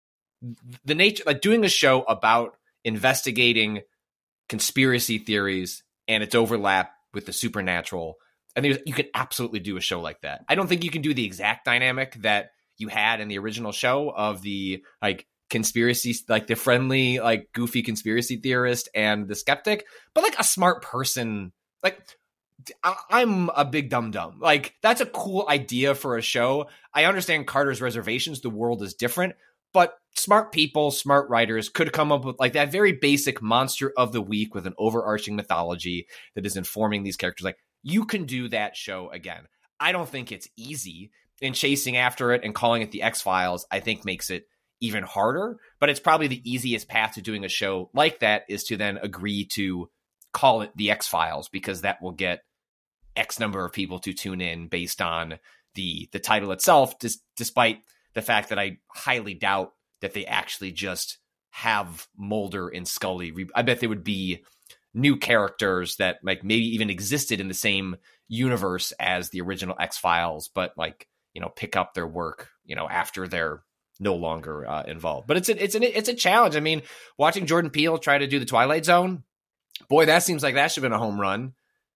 the nature like doing a show about investigating conspiracy theories and its overlap with the supernatural. I think you can absolutely do a show like that. I don't think you can do the exact dynamic that you had in the original show of the like conspiracy, like the friendly, like goofy conspiracy theorist and the skeptic, but like a smart person. Like I- I'm a big dum dum. Like that's a cool idea for a show. I understand Carter's reservations. The world is different. But smart people, smart writers could come up with like that very basic monster of the week with an overarching mythology that is informing these characters. Like you can do that show again. I don't think it's easy, and chasing after it and calling it the X-Files, I think makes it even harder. But it's probably the easiest path to doing a show like that is to then agree to call it the X-Files, because that will get X number of people to tune in based on the the title itself, dis- despite the fact that I highly doubt that they actually just have Mulder and Scully. I bet they would be new characters that like maybe even existed in the same universe as the original X-Files, but like, you know, pick up their work, you know, after they're no longer uh, involved. But it's a, it's an, it's a challenge. I mean, watching Jordan Peele try to do the Twilight Zone, boy, that seems like that should have been a home run.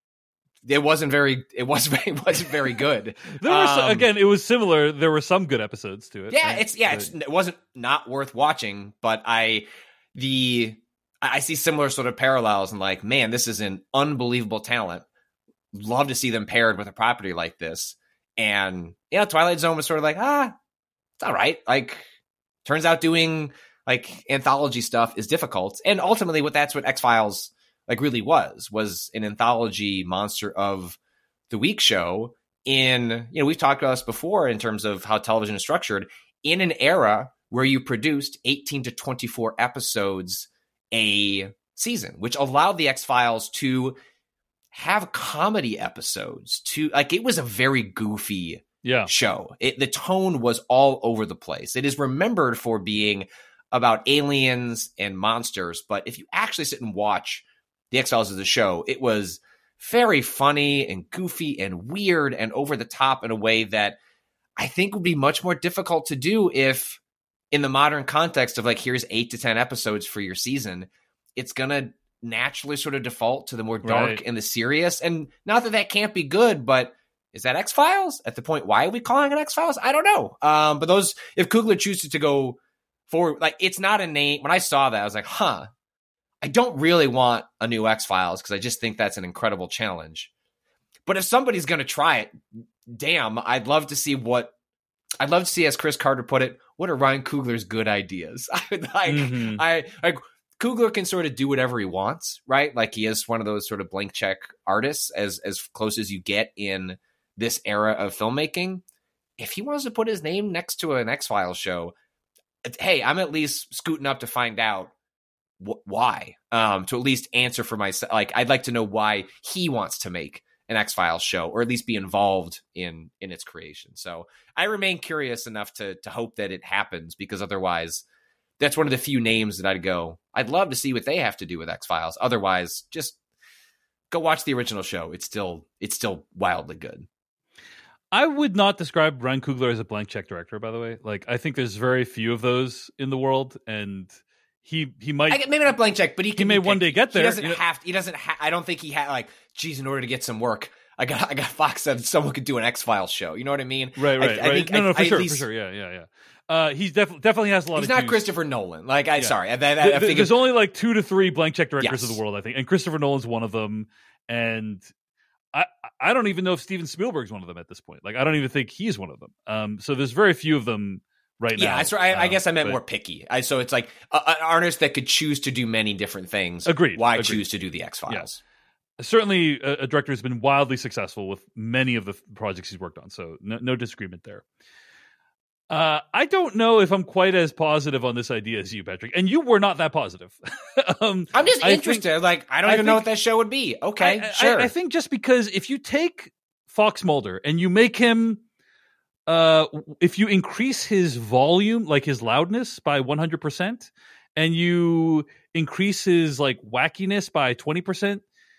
It wasn't very. It wasn't. It wasn't very good. there was um, again. It was similar. There were some good episodes to it. Yeah, right? it's yeah. But... It's, it wasn't not worth watching, but I the I see similar sort of parallels and like, man, this is an unbelievable talent. Love to see them paired with a property like this. And yeah, Twilight Zone was sort of like, ah, it's all right. Like, turns out doing like anthology stuff is difficult, and ultimately, what that's what X-Files. Like really was, was an anthology monster of the week show in, you know, we've talked about this before in terms of how television is structured in an era where you produced eighteen to twenty-four episodes a season, which allowed the X-Files to have comedy episodes to like, it was a very goofy yeah. show. It, the tone was all over the place. It is remembered for being about aliens and monsters, but if you actually sit and watch The X-Files as a show, it was very funny and goofy and weird and over the top in a way that I think would be much more difficult to do if in the modern context of like, here's eight to ten episodes for your season, it's going to naturally sort of default to the more dark right. and the serious. And not that that can't be good, but is that X-Files at the point? Why are we calling it X-Files? I don't know. Um, but those, if Coogler chooses to go forward, like it's not a name. When I saw that, I was like, huh, I don't really want a new X-Files because I just think that's an incredible challenge. But if somebody's going to try it, damn, I'd love to see what, I'd love to see, as Chris Carter put it, what are Ryan Coogler's good ideas? I would like, mm-hmm. I like Coogler can sort of do whatever he wants, right? Like he is one of those sort of blank check artists, as as close as you get in this era of filmmaking. If he wants to put his name next to an X-Files show, hey, I'm at least scooting up to find out why, um, to at least answer for myself. Like, I'd like to know why he wants to make an X-Files show, or at least be involved in, in its creation. So I remain curious enough to, to hope that it happens, because otherwise that's one of the few names that I'd go, I'd love to see what they have to do with X-Files. Otherwise, just go watch the original show. It's still, it's still wildly good. I would not describe Ryan Coogler as a blank check director, by the way. Like, I think there's very few of those in the world, and He he might I, maybe not blank check, but he can he may one day get there. He doesn't you know? have. He doesn't. Ha- I don't think he had like. Geez, in order to get some work, I got I got Fox said someone could do an X-Files show. You know what I mean? Right, right, I, I right. think, no, no, I, for I sure, least, for sure. Yeah, yeah, yeah. Uh, he's definitely definitely has a lot. He's of not juice. Christopher Nolan. Like I yeah. sorry, I, I, I there, figured, there's only like two to three blank check directors yes. of the world, I think, and Christopher Nolan's one of them. And I I don't even know if Steven Spielberg's one of them at this point. Like, I don't even think he's one of them. Um, so there's very few of them right yeah, now. Yeah, so I, I um, guess I meant but, more picky. I, so it's like a, an artist that could choose to do many different things. Agreed. Why agreed. choose to do the X-Files? Yeah. Certainly, a, a director who's been wildly successful with many of the projects he's worked on. So no, no disagreement there. Uh, I don't know if I'm quite as positive on this idea as you, Patrick. And you were not that positive. um, I'm just I interested. Think, like, I don't I even think, know what that show would be. Okay, I, sure. I, I think just because if you take Fox Mulder and you make him, uh, if you increase his volume, like his loudness by one hundred percent, and you increase his like wackiness by twenty percent,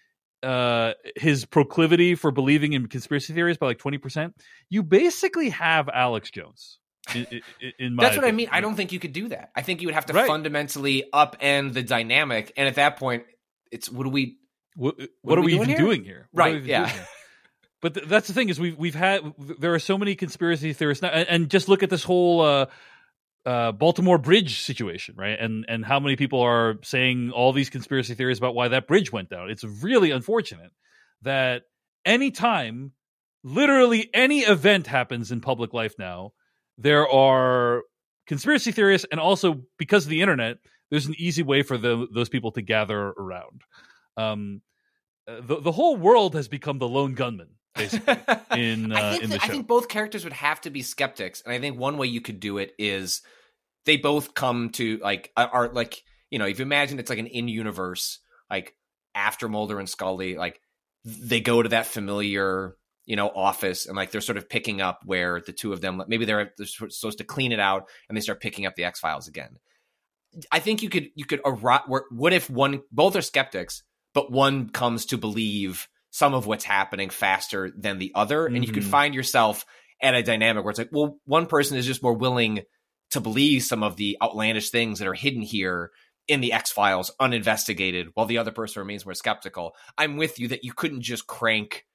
uh, his proclivity for believing in conspiracy theories by like twenty percent, you basically have Alex Jones. In, in, in my That's what opinion. I mean. I don't think you could do that. I think you would have to right. fundamentally upend the dynamic, and at that point, it's what do we? What, what, what are, are we we even doing doing here? here? What right? Yeah. Here? But th- that's the thing is we've we've had there are so many conspiracy theorists now, and, and just look at this whole uh, uh, Baltimore Bridge situation, right? And and how many people are saying all these conspiracy theories about why that bridge went down? It's really unfortunate that anytime, literally any event happens in public life now, there are conspiracy theorists, and also because of the internet, there's an easy way for the, those people to gather around. Um, the the whole world has become the lone gunman, basically. In uh, I think in the that, show, I think both characters would have to be skeptics, and I think one way you could do it is they both come to like are like you know if you imagine it's like an in universe like after Mulder and Scully, like they go to that familiar. you know, office, and like they're sort of picking up where the two of them, maybe they're, they're supposed to clean it out, and they start picking up the X-Files again. I think you could, you could, what if one, both are skeptics, but one comes to believe some of what's happening faster than the other, and mm-hmm. you could find yourself at a dynamic where it's like, well, one person is just more willing to believe some of the outlandish things that are hidden here in the X-Files uninvestigated, while the other person remains more skeptical. I'm with you that you couldn't just crank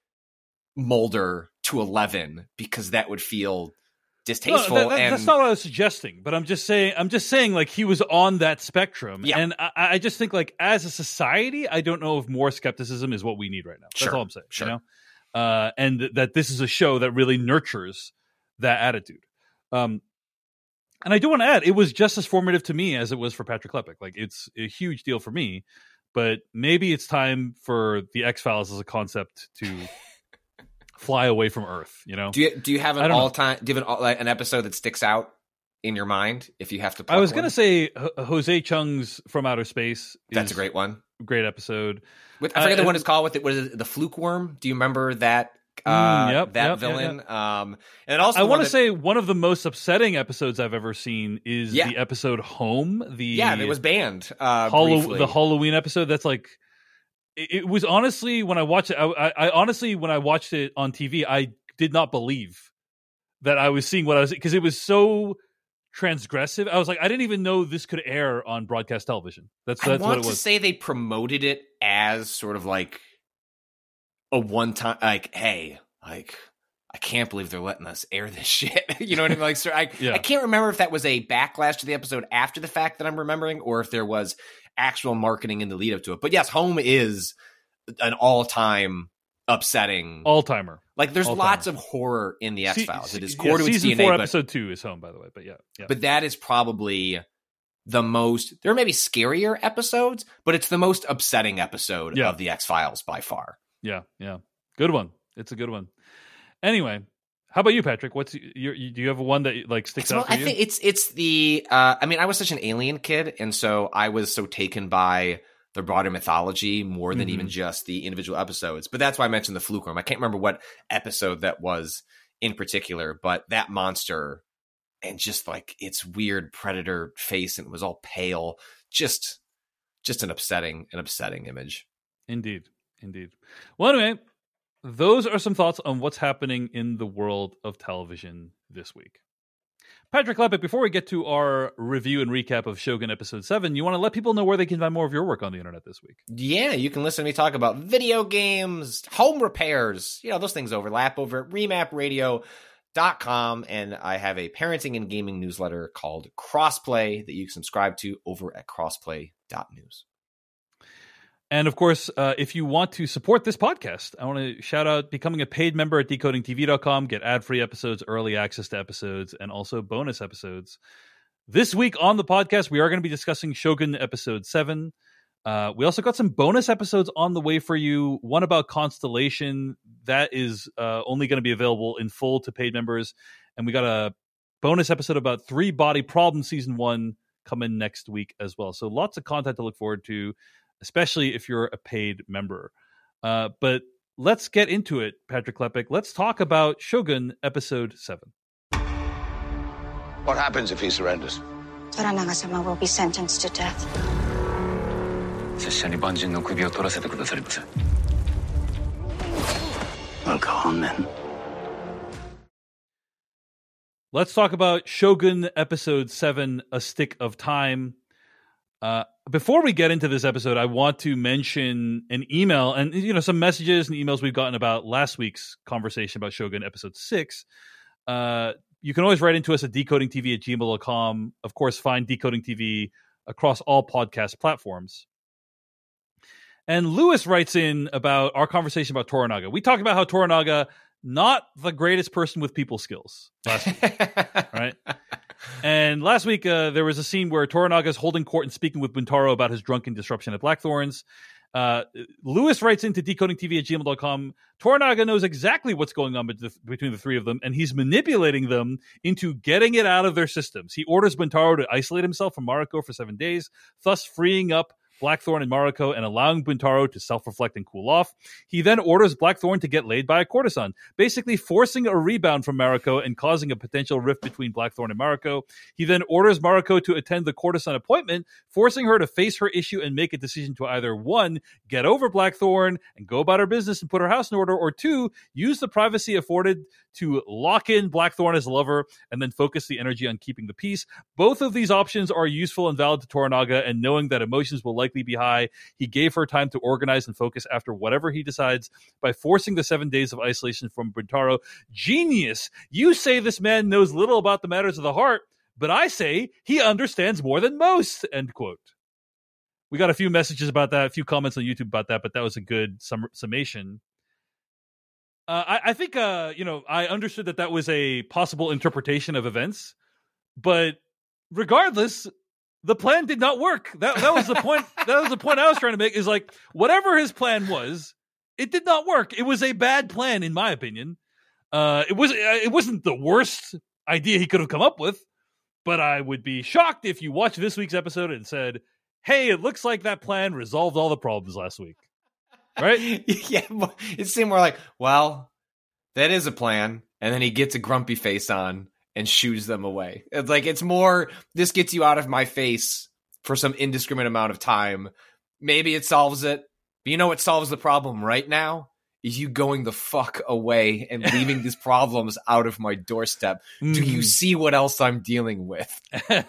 Mulder to eleven because that would feel distasteful. No, that, that, and that's not what I was suggesting, but I'm just saying, I'm just saying like he was on that spectrum. Yeah. And I, I just think like as a society, I don't know if more skepticism is what we need right now. That's sure. all I'm saying. Sure. You know? Uh, and th- that this is a show that really nurtures that attitude. Um, and I do want to add, it was just as formative to me as it was for Patrick Klepek. Like it's a huge deal for me, but maybe it's time for the X-Files as a concept to fly away from Earth, you know? Do you do you have an all all time? Do you have an, like, an episode that sticks out in your mind? If you have to, I was going to say H- Jose Chung's From Outer Space. That's a great one. Great episode. With, I forget uh, the one it's called. With it, was it the Fluke Worm? Do you remember that? Uh, mm, yep, that yep, villain. Yep, yep. Um, and also, I want to that, say one of the most upsetting episodes I've ever seen is yeah. the episode Home. The yeah, it was banned. Uh, Hallow- the Halloween episode. That's like. It, it was honestly when I watched it. I, I, I honestly when I watched it on T V, I did not believe that I was seeing what I was, because it was so transgressive. I was like, I didn't even know this could air on broadcast television. That's that's I want what it was. to say they promoted it as sort of like a one time, like, hey, like I can't believe they're letting us air this shit. You know what I mean? Like, so I yeah. I can't remember if that was a backlash to the episode after the fact that I'm remembering, or if there was actual marketing in the lead up to it. But yes, Home is an all time upsetting all timer. Like there's All-timer. lots of horror in the X-Files. Se- it is yeah, core to its season D N A. Four, but, episode two is Home, by the way. But yeah, yeah. But that is probably the most. There may be scarier episodes, but it's the most upsetting episode yeah. of the X-Files by far. Yeah, yeah, good one. It's a good one. Anyway, how about you, Patrick? What's your? You, do you have one that like sticks well, out for I you? think it's it's the. Uh, I mean, I was such an Alien kid, and so I was so taken by the broader mythology more than mm-hmm. even just the individual episodes. But that's why I mentioned the Fluke Worm. I can't remember what episode that was in particular, but that monster and just like its weird predator face, and it was all pale. Just, just an upsetting, an upsetting image. Indeed. Indeed. Well, anyway, those are some thoughts on what's happening in the world of television this week. Patrick Klepek, before we get to our review and recap of Shogun Episode seven, you want to let people know where they can find more of your work on the internet this week? Yeah, you can listen to me talk about video games, home repairs. You know, those things overlap over at remap radio dot com, and I have a parenting and gaming newsletter called Crossplay that you can subscribe to over at crossplay dot news. And of course, uh, if you want to support this podcast, I want to shout out becoming a paid member at decoding T V dot com. Get ad-free episodes, early access to episodes, and also bonus episodes. This week on the podcast, we are going to be discussing Shogun Episode seven. Uh, we also got some bonus episodes on the way for you. One about Constellation. That is uh, only going to be available in full to paid members. And we got a bonus episode about Three Body Problem Season one coming next week as well. So lots of content to look forward to, especially if you're a paid member. Uh, but let's get into it, Patrick Klepek. Let's talk about Shogun Episode seven. What happens if he surrenders? Toranaga-sama will be sentenced to death. I'll go on then. Let's talk about Shogun Episode seven, A Stick of Time. Uh, before we get into this episode, I want to mention an email and you know some messages and emails we've gotten about last week's conversation about Shogun Episode six. Uh, you can always write into us at decoding T V at gmail dot com. Of course, find Decoding T V across all podcast platforms. And Lewis writes in about our conversation about Toranaga. We talked about how Toranaga, not the greatest person with people skills last week, right? And last week, uh, there was a scene where Toranaga is holding court and speaking with Buntaro about his drunken disruption at Blackthorns. Uh, Lewis writes into decoding T V at gmail dot com. Toranaga knows exactly what's going on between the three of them, and he's manipulating them into getting it out of their systems. He orders Buntaro to isolate himself from Mariko for seven days, thus freeing up Blackthorn and Mariko and allowing Buntaro to self-reflect and cool off. He then orders Blackthorn to get laid by a courtesan, basically forcing a rebound from Mariko and causing a potential rift between Blackthorn and Mariko. He then orders Mariko to attend the courtesan appointment, forcing her to face her issue and make a decision to either, one, get over Blackthorn and go about her business and put her house in order, or two, use the privacy afforded to lock in Blackthorn as a lover and then focus the energy on keeping the peace. Both of these options are useful and valid to Toranaga, and knowing that emotions will likely be high, he gave her time to organize and focus after whatever he decides by forcing the seven days of isolation from Buntaro. Genius! You say this man knows little about the matters of the heart, but I say he understands more than most, end quote. We got a few messages about that, a few comments on YouTube about that, but that was a good sum- summation. Uh, I, I think, uh, you know, I understood that that was a possible interpretation of events, but regardless, the plan did not work. That that was the point. That was the point I was trying to make. Is like whatever his plan was, it did not work. It was a bad plan, in my opinion. Uh, it was. It wasn't the worst idea he could have come up with, but I would be shocked if you watched this week's episode and said, "Hey, it looks like that plan resolved all the problems last week." Right? Yeah, it seemed more like, well, that is a plan, and then he gets a grumpy face on and shoos them away. It's like, it's more, this gets you out of my face for some indiscriminate amount of time. Maybe it solves it, but you know what solves the problem right now? Is you going the fuck away and leaving these problems out of my doorstep. Mm. Do you see what else I'm dealing with?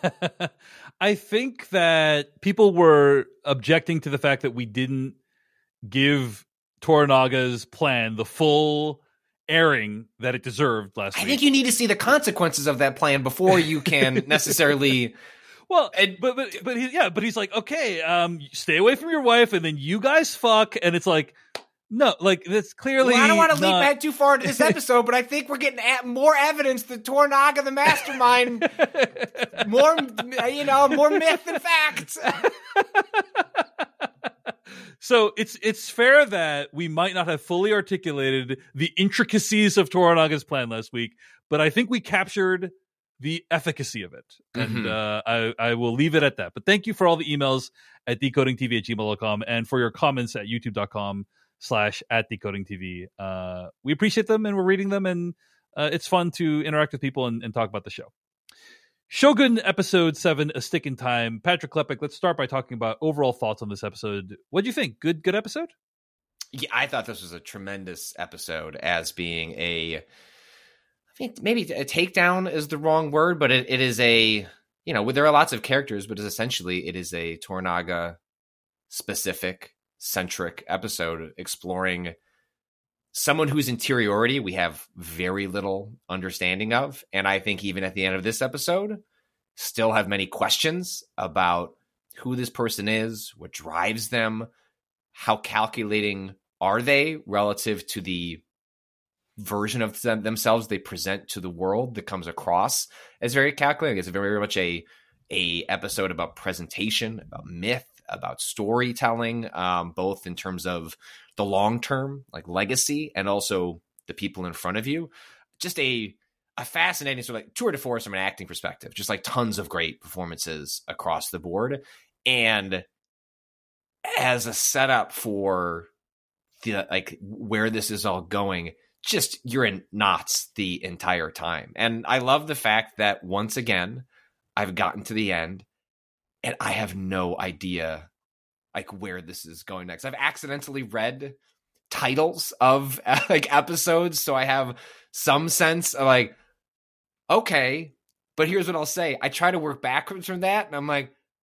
I think that people were objecting to the fact that we didn't give Toranaga's plan the full airing that it deserved last I week. I think you need to see the consequences of that plan before you can necessarily. Well, and, but but but he, yeah, but he's like, okay, um, stay away from your wife, and then you guys fuck, and it's like, no, like that's clearly. Well, I don't want to not... leap ahead too far into this episode, but I think we're getting at more evidence that Toranaga, the mastermind, more you know, more myth than fact. So it's it's fair that we might not have fully articulated the intricacies of Toranaga's plan last week, but I think we captured the efficacy of it. Mm-hmm. And uh, I, I will leave it at that. But thank you for all the emails at decoding T V at gmail dot com and for your comments at youtube dot com slash at decoding T V. Uh, we appreciate them and we're reading them, and uh, it's fun to interact with people and, and talk about the show. Shogun Episode seven, A Stick in Time. Patrick Klepek, let's start by talking about overall thoughts on this episode. What do you think? Good good episode? Yeah, I thought this was a tremendous episode as being a, I think maybe a takedown is the wrong word, but it, it is a, you know, there are lots of characters, but essentially it is a Toranaga specific, centric episode exploring someone whose interiority we have very little understanding of. And I think even at the end of this episode, still have many questions about who this person is, what drives them, how calculating are they relative to the version of them, themselves they present to the world that comes across as very calculating. It's very, very much a a episode about presentation, about myth, about storytelling, um, both in terms of the long term, like legacy, and also the people in front of you. Just a a fascinating sort of like tour de force from an acting perspective. Just like tons of great performances across the board, and as a setup for the like where this is all going, just you're in knots the entire time. And I love the fact that once again, I've gotten to the end and I have no idea like where this is going next. I've accidentally read titles of like episodes, so I have some sense of like, okay, but here's what I'll say. I try to work backwards from that, and I'm like,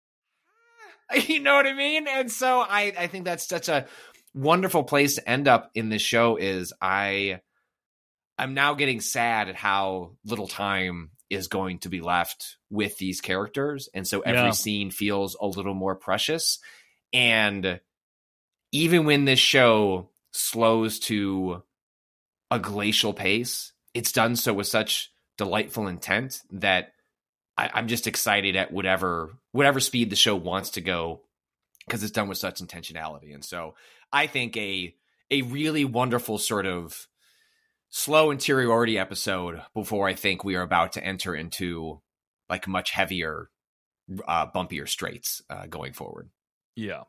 you know what I mean? And so I, I think that's such a wonderful place to end up in this show. Is I I'm now getting sad at how little time is going to be left with these characters. And so every yeah. scene feels a little more precious. And even when this show slows to a glacial pace, it's done so with such delightful intent that I, I'm just excited at whatever whatever speed the show wants to go, because it's done with such intentionality. And so I think a a really wonderful sort of slow interiority episode before I think we are about to enter into like much heavier, uh, bumpier straits uh, going forward. Yeah,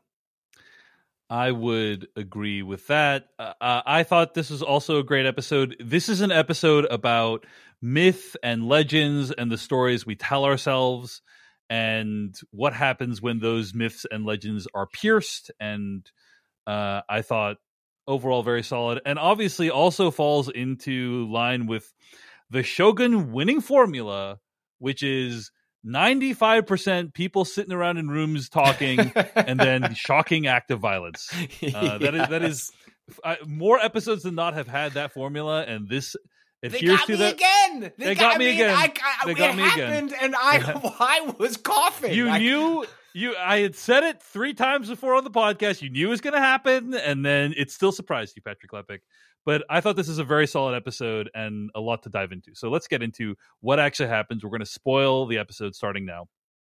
I would agree with that. Uh, I thought this was also a great episode. This is an episode about myth and legends and the stories we tell ourselves and what happens when those myths and legends are pierced. And uh, I thought overall very solid, and obviously also falls into line with the Shogun winning formula, which is ninety-five percent people sitting around in rooms talking and then shocking act of violence. Uh, yes. That is that is uh, more episodes than not have had that formula, and this adheres they got to me that. Again. They, they got, got me I mean, again. I, I, they it got me happened, again. and I I was coughing. You I, knew. You, I had said it three times before on the podcast. You knew it was going to happen, and then it still surprised you, Patrick Klepek. But I thought this is a very solid episode and a lot to dive into. So let's get into what actually happens. We're going to spoil the episode starting now.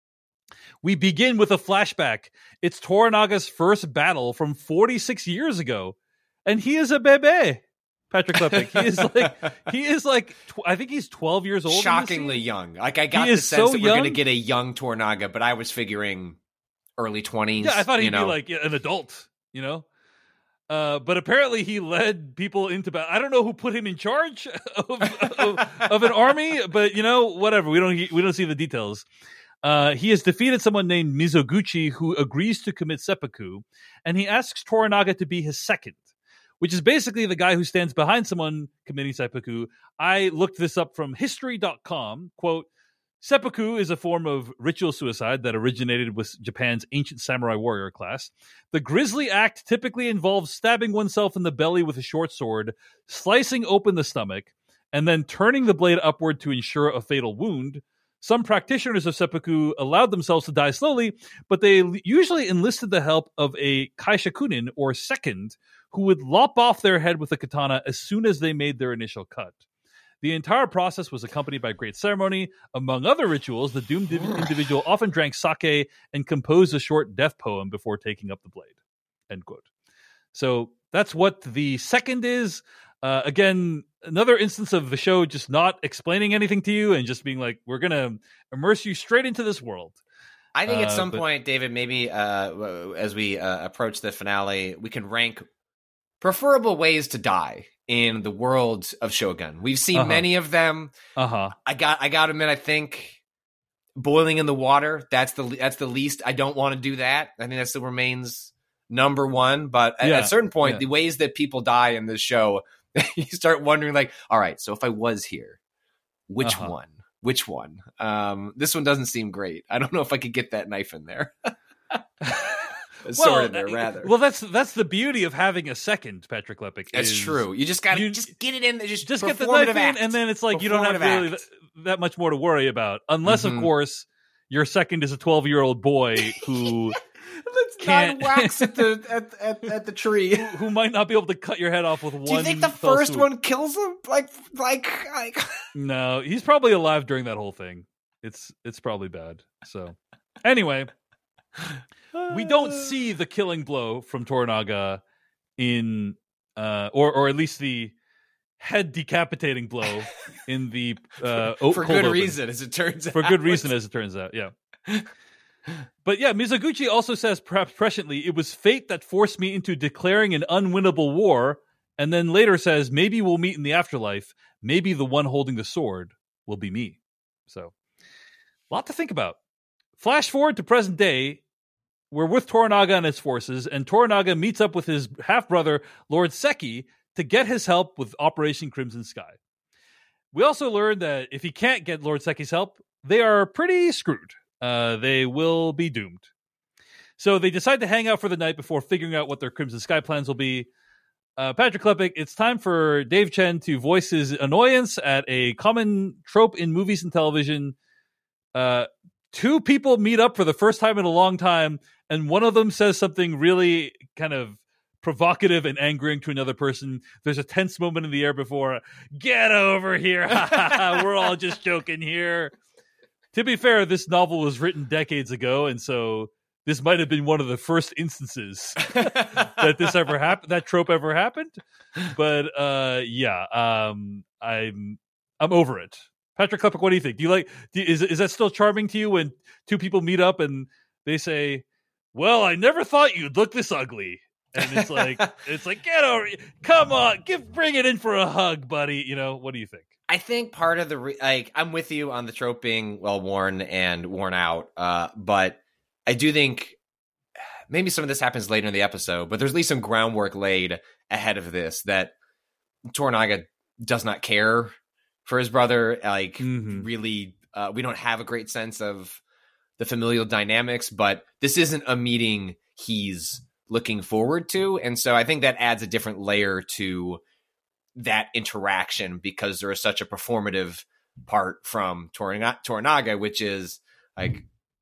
We begin with a flashback. It's Toranaga's first battle from forty-six years ago, and he is a bebe. Patrick Klepek. He is like he is like tw- I think he's twelve years old. Shockingly young. Like I got he the is sense so that we're young. going to get a young Toranaga, but I was figuring early twenties. Yeah, I thought he'd you know? be like an adult, you know. Uh, but apparently he led people into battle. I don't know who put him in charge of, of, of an army, but you know, whatever. We don't we don't see the details. Uh, he has defeated someone named Mizoguchi, who agrees to commit seppuku, and he asks Toranaga to be his second, which is basically the guy who stands behind someone committing seppuku. I looked this up from history dot com. Quote, seppuku is a form of ritual suicide that originated with Japan's ancient samurai warrior class. The grisly act typically involves stabbing oneself in the belly with a short sword, slicing open the stomach, and then turning the blade upward to ensure a fatal wound. Some practitioners of seppuku allowed themselves to die slowly, but they usually enlisted the help of a kaishakunin, or second, who would lop off their head with a katana as soon as they made their initial cut. The entire process was accompanied by great ceremony. Among other rituals, the doomed individual often drank sake and composed a short death poem before taking up the blade. End quote. So that's what the second is. Uh, again, another instance of the show just not explaining anything to you and just being like, we're going to immerse you straight into this world. I think at uh, some but- point, David, maybe uh, as we uh, approach the finale, we can rank preferable ways to die in the world of Shogun. We've seen uh-huh. many of them. Uh-huh. I got I got to admit, I think boiling in the water, that's the that's the least. I don't want to do that. I think that still remains number one. But at, Yeah. at a certain point, Yeah. the ways that people die in this show, you start wondering like, all right, so if I was here, which Uh-huh. one? Which one? Um, this one doesn't seem great. I don't know if I could get that knife in there. Sword in there, rather. Well, that's that's the beauty of having a second, Patrick Klepek. That's is true. You just got to you- just get it in. Just Just get the knife in, act. and then it's like you don't have Performative really act. that, that much more to worry about, unless, Mhm. of course, your second is a twelve-year-old boy who. Let's can't nine whacks at the at, at, at the tree. who, who might not be able to cut your head off with one. Do you think the fell first swoop. one kills him? Like, like, like. No, he's probably alive during that whole thing. It's it's probably bad. So, anyway, we don't see the killing blow from Toranaga in, uh, or or at least the head decapitating blow in the uh, for good open. reason, as it turns out. For out. good reason, as it turns out. Yeah. But yeah, Mizoguchi also says, perhaps presciently, it was fate that forced me into declaring an unwinnable war, and then later says, maybe we'll meet in the afterlife. Maybe the one holding the sword will be me. So, a lot to think about. Flash forward to present day. We're with Toranaga and his forces, and Toranaga meets up with his half-brother, Lord Seki, to get his help with Operation Crimson Sky. We also learned that if he can't get Lord Seki's help, they are pretty screwed. Uh, they will be doomed. So they decide to hang out for the night before figuring out what their Crimson Sky plans will be. Uh, Patrick Klepek, it's time for Dave Chen to voice his annoyance at a common trope in movies and television. Uh, two people meet up for the first time in a long time, and one of them says something really kind of provocative and angering to another person. There's a tense moment in the air before, get over here. We're all just joking here. To be fair, this novel was written decades ago, and so this might have been one of the first instances that this ever happened, that trope ever happened. But uh, yeah, um, I'm I'm over it. Patrick Klepek, what do you think? Do you like? Do, is is that still charming to you when two people meet up and they say, "Well, I never thought you'd look this ugly," and it's like it's like get over, come on, give bring it in for a hug, buddy. You know, what do you think? I think part of the re- like I'm with you on the trope being well worn and worn out, uh, but I do think maybe some of this happens later in the episode. But there's at least some groundwork laid ahead of this that Toranaga does not care for his brother. Like mm-hmm. really, uh, we don't have a great sense of the familial dynamics, but this isn't a meeting he's looking forward to, and so I think that adds a different layer to that interaction because there is such a performative part from Toranaga, Toranaga, which is like,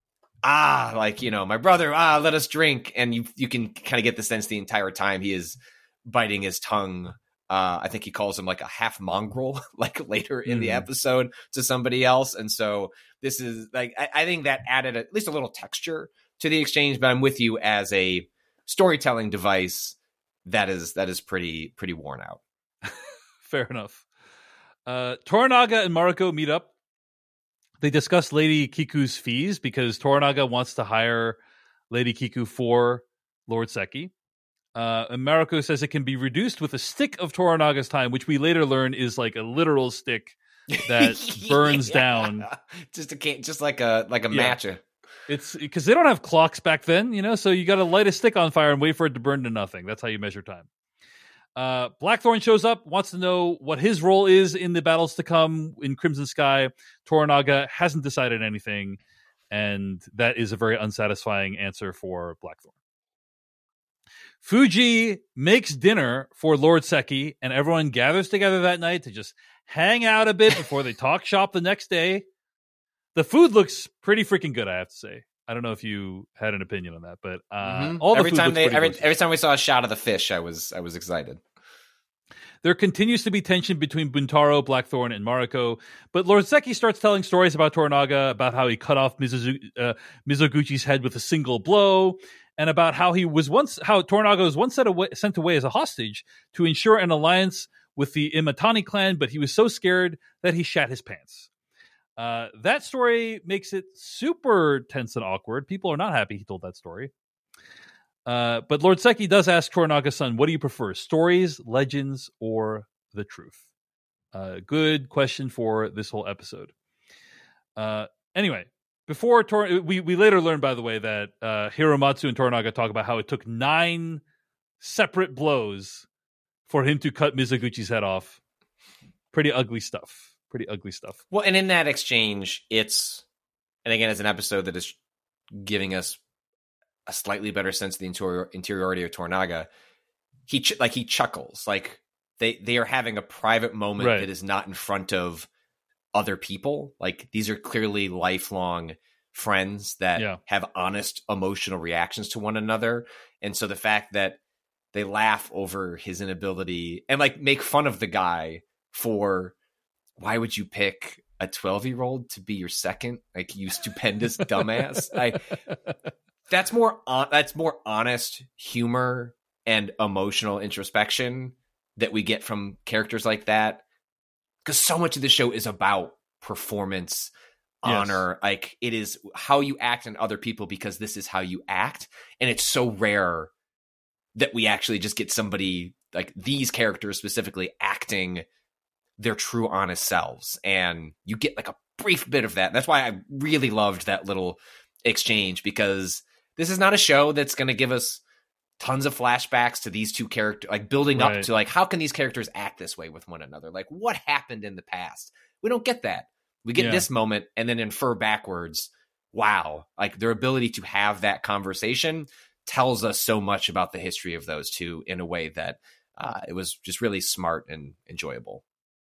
ah, like, you know, my brother, ah, let us drink. And you you can kind of get the sense the entire time he is biting his tongue. Uh, I think he calls him like a half mongrel, like later in mm-hmm. the episode to somebody else. And so this is like, I, I think that added at least a little texture to the exchange, but I'm with you as a storytelling device that is, that is pretty, pretty worn out. Fair enough. Uh, Toranaga and Mariko meet up. They discuss Lady Kiku's fees because Toranaga wants to hire Lady Kiku for Lord Seki. Uh, and Mariko says it can be reduced with a stick of Toranaga's time, which we later learn is like a literal stick that burns yeah. down. Just a just like a like a yeah. match. It's because they don't have clocks back then, you know. So you got to light a stick on fire and wait for it to burn to nothing. That's how you measure time. Uh, Blackthorn shows up, wants to know what his role is in the battles to come in Crimson Sky. Toranaga hasn't decided anything, and that is a very unsatisfying answer for Blackthorn. Fuji makes dinner for Lord Seki, and everyone gathers together that night to just hang out a bit before they talk shop the next day. The food looks pretty freaking good, I have to say. I don't know if you had an opinion on that, but uh, mm-hmm. all the every food time looks they pretty every, delicious. every time we saw a shot of the fish, I was I was excited. There continues to be tension between Buntaro, Blackthorn, and Mariko, but Lord Seki starts telling stories about Toranaga, about how he cut off Mizuzu, uh, Mizoguchi's head with a single blow, and about how he was once how Toranaga was once sent away, sent away as a hostage to ensure an alliance with the Imatani clan, but he was so scared that he shat his pants. Uh, that story makes it super tense and awkward. People are not happy he told that story. Uh, but Lord Seki does ask Toranaga's son, what do you prefer, stories, legends, or the truth? Uh, good question for this whole episode. Uh, anyway, before Tor- we, we later learned, by the way, that uh, Hiromatsu and Toranaga talk about how it took nine separate blows for him to cut Mizoguchi's head off. Pretty ugly stuff. Pretty ugly stuff. Well, and in that exchange, it's, and again, it's an episode that is giving us a slightly better sense of the interior, interiority of Toranaga. He ch- like he chuckles, like they they are having a private moment right. that is not in front of other people. Like these are clearly lifelong friends that yeah. have honest emotional reactions to one another. And so the fact that they laugh over his inability and like make fun of the guy for, why would you pick a twelve year old to be your second? Like, you stupendous dumbass. I, that's more, on, that's more honest humor and emotional introspection that we get from characters like that. Because so much of the show is about performance, honor. Yes. Like, it is how you act in other people because this is how you act. And it's so rare that we actually just get somebody like these characters specifically acting their true honest selves. And you get like a brief bit of that. That's why I really loved that little exchange, because this is not a show that's going to give us tons of flashbacks to these two characters, like building right. up to like, how can these characters act this way with one another? Like, what happened in the past? We don't get that. We get yeah. this moment and then infer backwards. Wow. Like, their ability to have that conversation tells us so much about the history of those two in a way that uh, it was just really smart and enjoyable.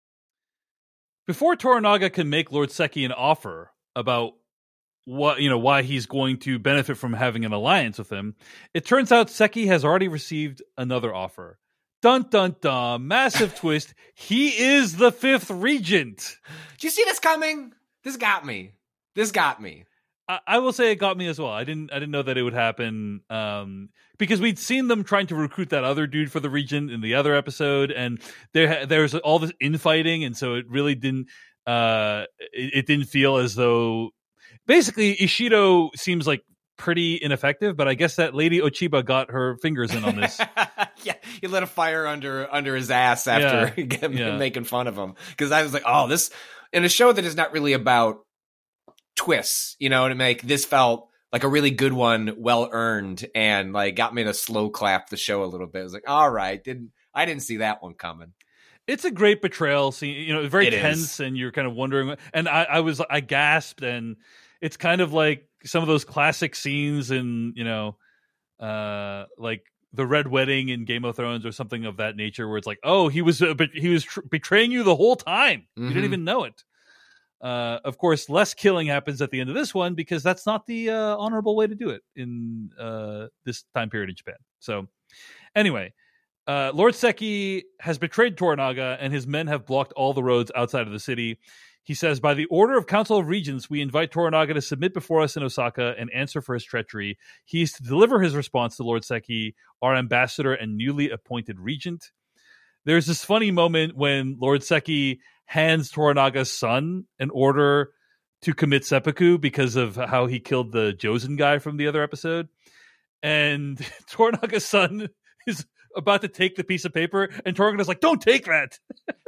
Before Toranaga can make Lord Seki an offer about what, you know, why he's going to benefit from having an alliance with him, it turns out Seki has already received another offer. Dun, dun, dun. Massive twist. He is the fifth regent. Did you see this coming? This got me. This got me. I, I will say it got me as well. I didn't I didn't know that it would happen um, because we'd seen them trying to recruit that other dude for the regent in the other episode, and there there's all this infighting, and so it really didn't uh, it, it didn't feel as though basically Ishido seems like pretty ineffective, but I guess that Lady Ochiba got her fingers in on this. Yeah, he lit a fire under under his ass after yeah. yeah. making fun of him. Because I was like, oh, this in a show that is not really about twists, you know, to make this felt like a really good one, well earned, and like got me to slow clap the show a little bit. I was like, all right, didn't I didn't see that one coming. It's a great betrayal scene, you know, very it tense, is. And you're kind of wondering. And I, I was, I gasped, and it's kind of like some of those classic scenes in, you know, uh, like the Red Wedding in Game of Thrones or something of that nature, where it's like, oh, he was, uh, but he was tr- betraying you the whole time. Mm-hmm. You didn't even know it. Uh, of course, less killing happens at the end of this one because that's not the uh, honorable way to do it in uh, this time period in Japan. So, anyway. Uh, Lord Seki has betrayed Toranaga, and his men have blocked all the roads outside of the city. He says, by the order of Council of Regents, we invite Toranaga to submit before us in Osaka and answer for his treachery. He is to deliver his response to Lord Seki, our ambassador and newly appointed regent. There's this funny moment when Lord Seki hands Toranaga's son an order to commit seppuku because of how he killed the Jozen guy from the other episode. And Toranaga's son is about to take the piece of paper, and Torana's like, don't take that.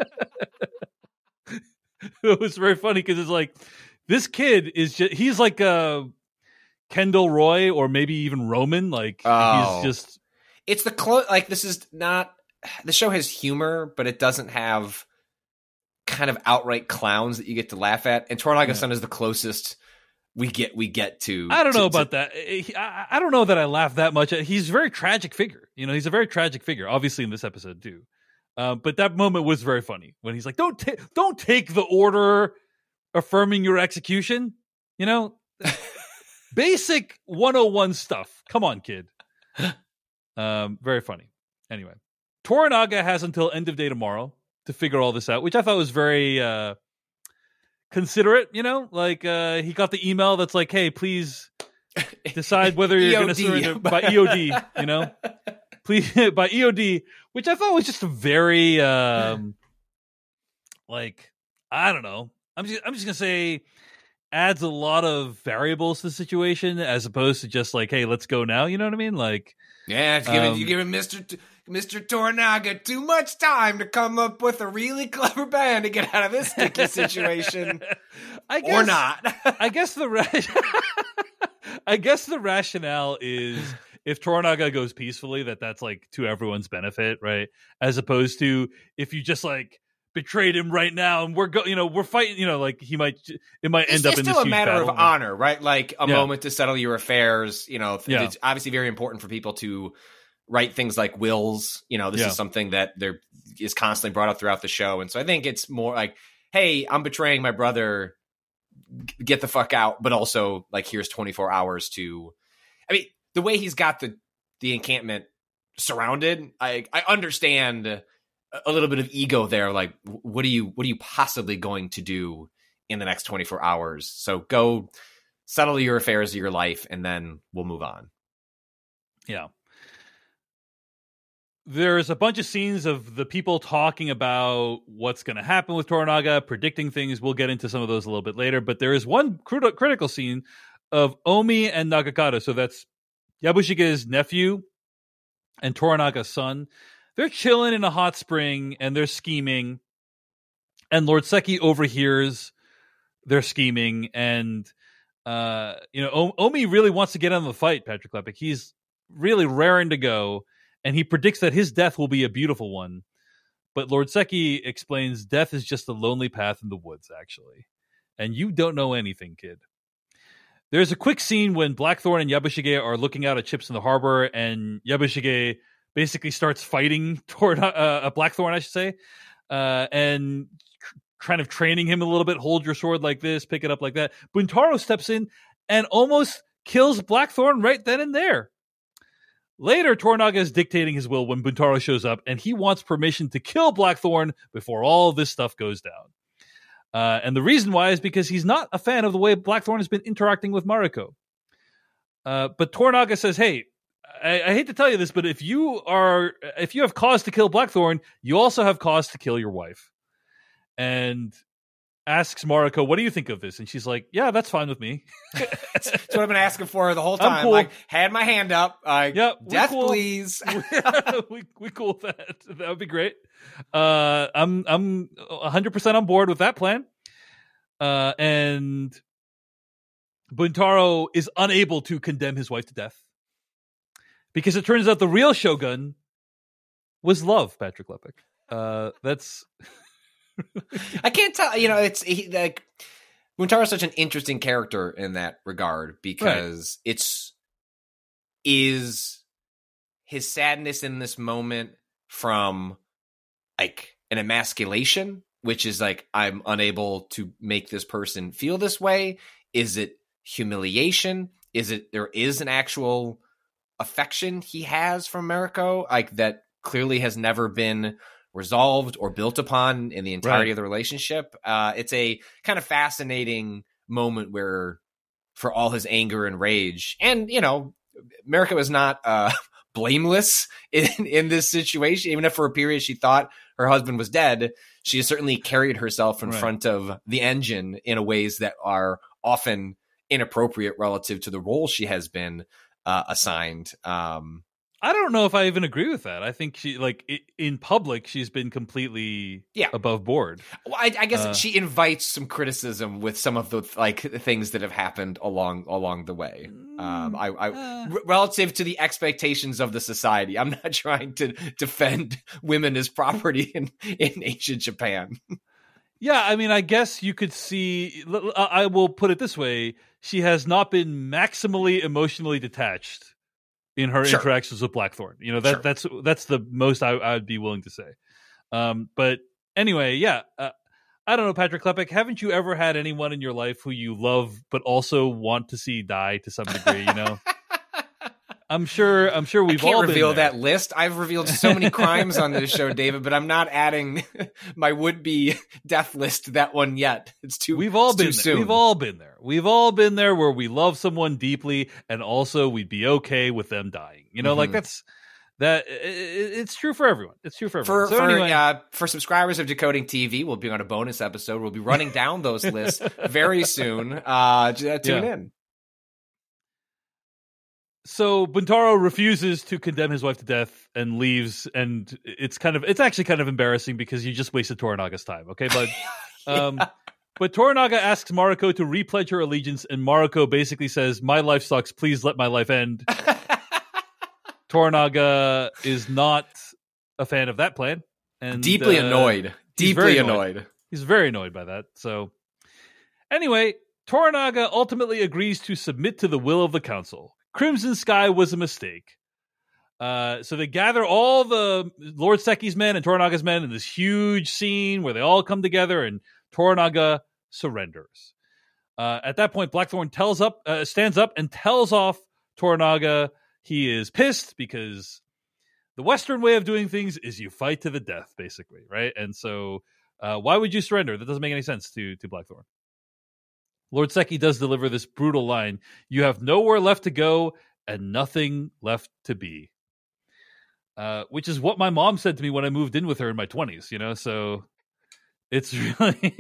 It was very funny because it's like, this kid is just, he's like uh, Kendall Roy or maybe even Roman. Like, oh. he's just. It's the close, like, this is not, the show has humor, but it doesn't have kind of outright clowns that you get to laugh at. And Toranaga's yeah. son is the closest we get we get to. I don't know to, about to, that. I, I don't know that I laugh that much. He's a very tragic figure. You know, he's a very tragic figure, obviously in this episode too. Uh, but that moment was very funny when he's like, "Don't ta- don't take the order affirming your execution." You know, basic one oh one stuff. Come on, kid. Um, very funny. Anyway, Toranaga has until end of day tomorrow to figure all this out, which I thought was very. Uh, considerate, you know, like uh, he got the email that's like, hey, please decide whether you're going to surrender by E O D, you know, please by E O D, which I thought was just a very, um, like, I don't know. I'm just, I'm just going to say adds a lot of variables to the situation as opposed to just like, hey, let's go now. You know what I mean? Like, yeah, it's giving, um, you're giving Mister T- Mister Toranaga too much time to come up with a really clever plan to get out of this sticky situation, I guess, or not. I guess the ra- I guess the rationale is if Toranaga goes peacefully, that that's like to everyone's benefit, right? As opposed to if you just like betrayed him right now and we're go, you know, we're fighting, you know, like he might, it might end it's, up it's in this this still a matter battle. of honor, right? Like a yeah. moment to settle your affairs. You know, yeah. it's obviously very important for people to write things like wills. You know, this yeah. is something that there is constantly brought up throughout the show. And so I think it's more like, hey, I'm betraying my brother. get the fuck out, but also like here's twenty-four hours to. I mean, the way he's got the the encampment surrounded, I I understand a little bit of ego there. Like, what are you what are you possibly going to do in the next twenty-four hours? So go settle your affairs of your life, and then we'll move on. Yeah. There's a bunch of scenes of the people talking about what's going to happen with Toranaga, predicting things. We'll get into some of those a little bit later. But there is one crit- critical scene of Omi and Nagakata. So that's Yabushige's nephew and Toranaga's son. They're chilling in a hot spring and they're scheming. And Lord Seki overhears their scheming. And, uh, you know, o- Omi really wants to get in the fight, Patrick Klepek. He's really raring to go. And he predicts that his death will be a beautiful one. But Lord Seki explains death is just a lonely path in the woods, actually. And you don't know anything, kid. There's a quick scene when Blackthorn and Yabushige are looking out at ships in the harbor, and Yabushige basically starts fighting toward uh, a Blackthorn, I should say, uh, and kind of training him a little bit. Hold your sword like this, pick it up like that. Buntaro steps in and almost kills Blackthorn right then and there. Later, Toranaga is dictating his will when Buntaro shows up, and he wants permission to kill Blackthorn before all this stuff goes down. Uh, and the reason why is because he's not a fan of the way Blackthorn has been interacting with Mariko. Uh, but Toranaga says, hey, I, I hate to tell you this, but if you are, if you have cause to kill Blackthorn, you also have cause to kill your wife. And asks Mariko, what do you think of this? And she's like, yeah, that's fine with me. That's what I've been asking for the whole time. Cool. Like, had my hand up. Uh, yep, death, cool. please. we we cool with that. That would be great. Uh, I'm I'm one hundred percent on board with that plan. Uh, and Buntaro is unable to condemn his wife to death because it turns out the real Shogun was love, Patrick Klepek. Uh, that's... I can't tell, you know, it's he, like Buntaro is such an interesting character in that regard because right. it's is his sadness in this moment from like an emasculation, which is like, I'm unable to make this person feel this way. Is it humiliation? Is it there is an actual affection he has for Mariko, like that clearly has never been resolved or built upon in the entirety right. of the relationship. Uh, it's a kind of fascinating moment where, for all his anger and rage, and you know, Mariko is not uh, blameless in in this situation. Even if for a period she thought her husband was dead, she has certainly carried herself in right. front of the engine in a ways that are often inappropriate relative to the role she has been uh, assigned. Um, I don't know if I even agree with that. I think she, like, in public, she's been completely yeah. above board. Well, I, I guess uh, she invites some criticism with some of the like things that have happened along along the way. Um, I, I uh, r- relative to the expectations of the society, I'm not trying to defend women as property in, in ancient Japan. Yeah, I mean, I guess you could see. I will put it this way: she has not been maximally emotionally detached in her sure. interactions with Blackthorn. You know, that sure. that's that's the most I, I would be willing to say. Um, but anyway, yeah, uh, I don't know, Patrick Klepek, haven't you ever had anyone in your life who you love but also want to see die to some degree, you know? I'm sure I'm sure we've I can't all been reveal there. that list. I've revealed so many crimes on this show, David, but I'm not adding my would-be death list to that one yet. It's too We've all it's been too there. soon. We've all been there. We've all been there where we love someone deeply and also we'd be okay with them dying. You know, mm-hmm. like that's that it, it's true for everyone. It's true for everyone. For so for, anyway. uh, for subscribers of Decoding T V, we'll be on a bonus episode. We'll be running down those lists very soon. Uh, tune yeah. in. So Buntaro refuses to condemn his wife to death and leaves, and it's kind of it's actually kind of embarrassing because you just wasted Toranaga's time. Okay, but um, yeah. but Toranaga asks Mariko to repledge her allegiance, and Mariko basically says, "My life sucks. Please let my life end." Toranaga is not a fan of that plan, and deeply uh, annoyed. Deeply annoyed. annoyed. He's very annoyed by that. So anyway, Toranaga ultimately agrees to submit to the will of the council. Crimson Sky was a mistake. Uh, so they gather all the Lord Seki's men and Toranaga's men in this huge scene where they all come together and Toranaga surrenders. Uh, at that point, Blackthorn tells up, uh, stands up and tells off Toranaga. He is pissed because the Western way of doing things is you fight to the death, basically, right? And so, uh, why would you surrender? That doesn't make any sense to to Blackthorn. Lord Seki does deliver this brutal line: "You have nowhere left to go and nothing left to be," uh, which is what my mom said to me when I moved in with her in my twenties. You know, so. It's really,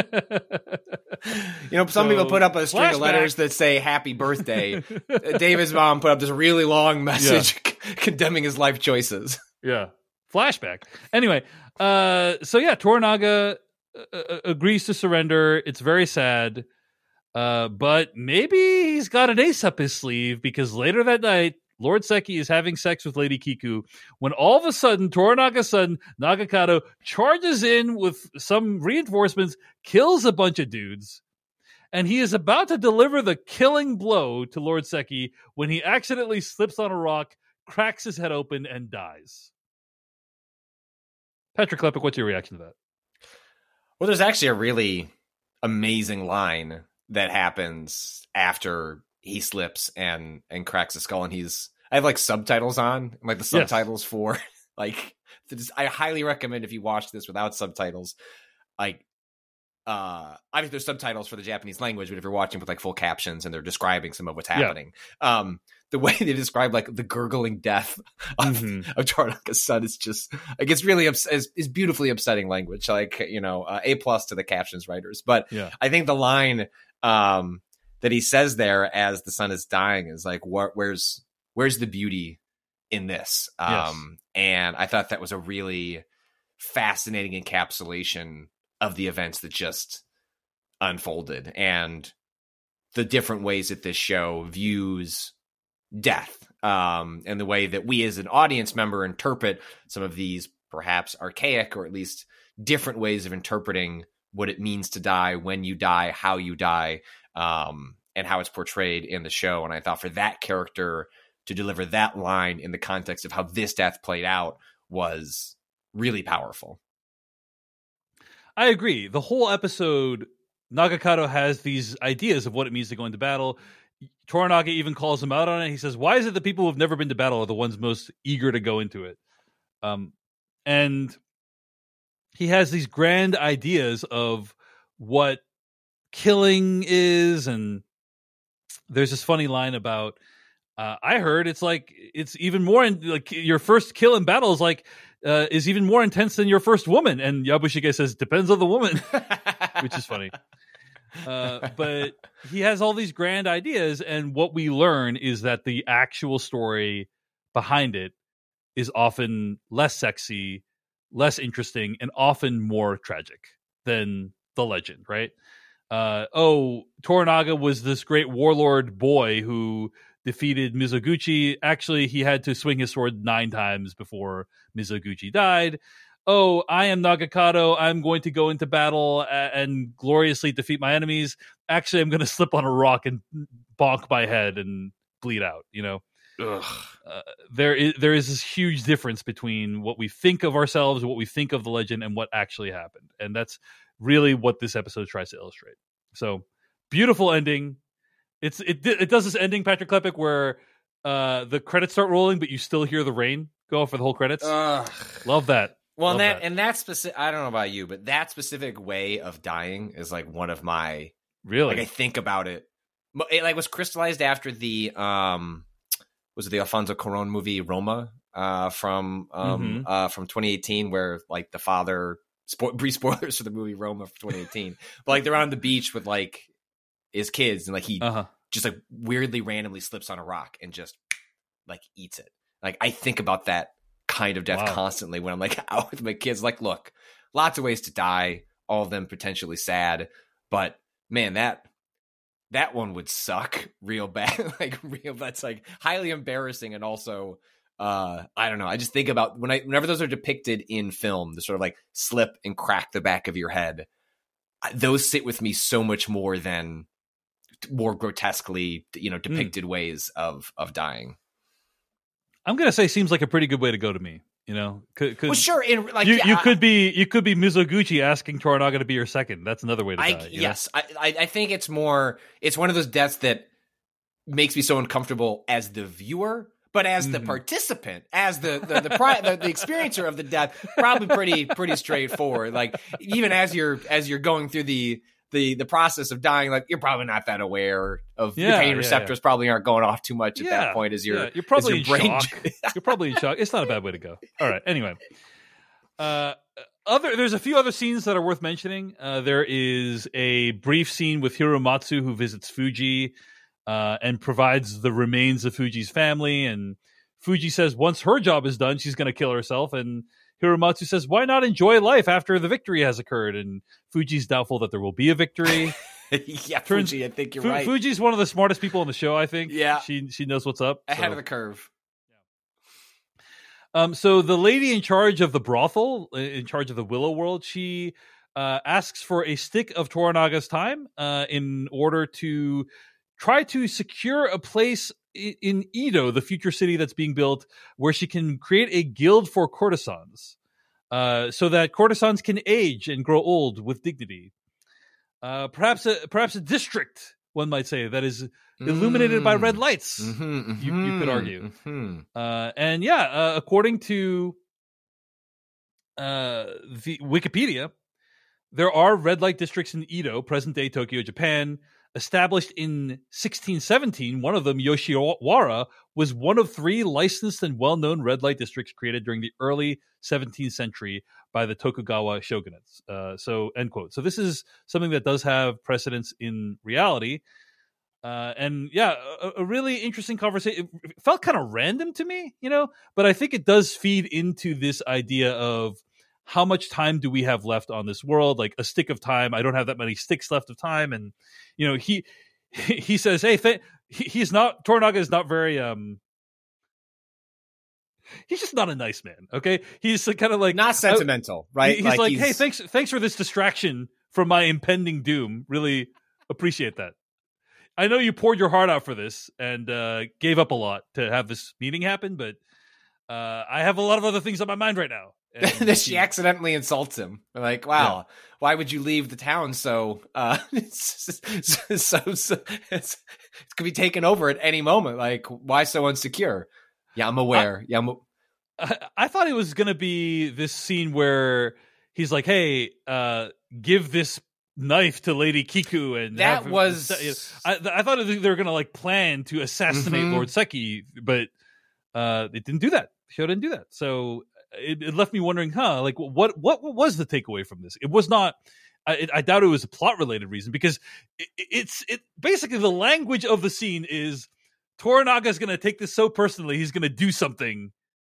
you know, some so, people put up a string flashback. of letters that say "Happy Birthday." David's mom put up this really long message yeah. condemning his life choices. Yeah, flashback. Anyway, uh, so yeah, Toranaga uh, agrees to surrender. It's very sad, uh, but maybe he's got an ace up his sleeve because later that night, Lord Seki is having sex with Lady Kiku when all of a sudden Toranaga's son, Nagakado, charges in with some reinforcements, kills a bunch of dudes, and he is about to deliver the killing blow to Lord Seki when he accidentally slips on a rock, cracks his head open, and dies. Patrick Klepek, what's your reaction to that? Well, there's actually a really amazing line that happens after he slips and and cracks his skull, and he's I have like subtitles on, like the subtitles yes. for like I highly recommend if you watch this without subtitles. Like uh I think there's subtitles for the Japanese language, but if you're watching with like full captions and they're describing some of what's happening, yeah. um the way they describe like the gurgling death of, mm-hmm. of Toranaga's son is just like it's really ups- is, is beautifully upsetting language. Like, you know, uh, A plus to the captions writers. But yeah. I think the line um that he says there as the son is dying is like, wh- where's where's the beauty in this? Um, yes. And I thought that was a really fascinating encapsulation of the events that just unfolded and the different ways that this show views death, um, and the way that we as an audience member interpret some of these perhaps archaic or at least different ways of interpreting what it means to die, when you die, how you die, um, and how it's portrayed in the show. And I thought for that character to deliver that line in the context of how this death played out was really powerful. I agree. The whole episode, Nagakado has these ideas of what it means to go into battle. Toranaga even calls him out on it. He says, why is it the people who have never been to battle are the ones most eager to go into it? Um, and he has these grand ideas of what killing is, and there's this funny line about uh, I heard it's like it's even more in, like your first kill in battle is like uh, is even more intense than your first woman, and Yabushige says depends on the woman, which is funny. Uh, but he has all these grand ideas, and what we learn is that the actual story behind it is often less sexy, less interesting, and often more tragic than the legend, right? Uh, oh, Toranaga was this great warlord boy who defeated Mizoguchi. Actually, he had to swing his sword nine times before Mizoguchi died. Oh, I am Nagakado. I'm going to go into battle and gloriously defeat my enemies. Actually, I'm going to slip on a rock and bonk my head and bleed out, you know? Uh, there is there is this huge difference between what we think of ourselves, what we think of the legend, and what actually happened. And that's really what this episode tries to illustrate. So, beautiful ending. It's it it does this ending, Patrick Klepek, where uh, the credits start rolling, but you still hear the rain go for the whole credits. Ugh. Love that. Well, Love and that, that and that specific, I don't know about you, but that specific way of dying is like one of my, really, like I think about it. It like was crystallized after the, um, was it the Alfonso Cuarón movie Roma, uh, from, um, mm-hmm. uh, from twenty eighteen, where like the father, spo- brief spoilers for the movie Roma from twenty eighteen, but like they're on the beach with like his kids, and like he uh-huh. just like weirdly randomly slips on a rock and just like eats it. Like I think about that kind of death wow. constantly when I'm like out with my kids. Like, look, lots of ways to die, all of them potentially sad, but man, that that one would suck real bad. Like real, that's like highly embarrassing, and also uh I don't know. I just think about when I whenever those are depicted in film, the sort of like slip and crack the back of your head. Those sit with me so much more than more grotesquely, you know, depicted mm. ways of of dying. I'm going to say seems like a pretty good way to go to me. You know, could, could well, sure. In like you, yeah, you I, could be you could be Mizoguchi asking Toranaga to be your second. That's another way to I, die. Yes, I, I think it's more. It's one of those deaths that makes me so uncomfortable as the viewer, but as the mm-hmm. participant, as the the the, pri- the the experiencer of the death, probably pretty pretty straightforward. Like even as you're as you're going through the. The, the process of dying, like you're probably not that aware of yeah, your pain yeah, receptors. Yeah. Probably aren't going off too much at yeah, that point. As you're, yeah. you're probably your in brain shock. You're probably in shock. It's not a bad way to go. All right. Anyway, uh, other there's a few other scenes that are worth mentioning. Uh, there is a brief scene with Hiromatsu who visits Fuji uh, and provides the remains of Fuji's family. And Fuji says once her job is done, she's going to kill herself. And Hiromatsu says, why not enjoy life after the victory has occurred? And Fuji's doubtful that there will be a victory. yeah, Turns, Fuji, I think you're Fu- right. Fuji's one of the smartest people on the show, I think. Yeah. She she knows what's up. Ahead so. of the curve. Um, so the lady in charge of the brothel, in charge of the Willow World, she uh, asks for a stick of Toranaga's time uh, in order to try to secure a place in Edo, the future city that's being built, where she can create a guild for courtesans, uh, so that courtesans can age and grow old with dignity. Uh, perhaps a perhaps a district, one might say, that is illuminated mm. by red lights. Mm-hmm, mm-hmm, you, you could argue. Mm-hmm. Uh, and yeah, uh, according to uh, the Wikipedia, there are red light districts in Edo, present-day Tokyo, Japan. Established in sixteen seventeen, one of them, Yoshiwara, was one of three licensed and well-known red light districts created during the early seventeenth century by the Tokugawa shogunates. Uh, so, end quote. So this is something that does have precedence in reality. Uh, and yeah, a, a really interesting conversation. It felt kind of random to me, you know, but I think it does feed into this idea of how much time do we have left on this world? Like a stick of time. I don't have that many sticks left of time. And, you know, he, he says, hey, th- he, he's not, Toranaga is not very, um, he's just not a nice man. Okay. He's kind of like, not sentimental, uh, right? He, he's like, like, he's... hey, thanks, thanks for this distraction from my impending doom. Really appreciate that. I know you poured your heart out for this and, uh, gave up a lot to have this meeting happen, but, uh, I have a lot of other things on my mind right now. And she accidentally insults him. Like, wow, yeah. Why would you leave the town so uh so, so, so it's, it could be taken over at any moment? Like, why so insecure? Yeah, I'm aware. I, yeah, I'm a- I, I thought it was gonna be this scene where he's like, hey, uh give this knife to Lady Kiku, and that have, was I, I thought they were gonna like plan to assassinate mm-hmm. Lord Seki, but uh it didn't do that. The show didn't do that. So It, it left me wondering, huh? Like, what, what, what was the takeaway from this? It was not. I, it, I doubt it was a plot related reason, because it, it's it basically the language of the scene is Toranaga is going to take this so personally, he's going to do something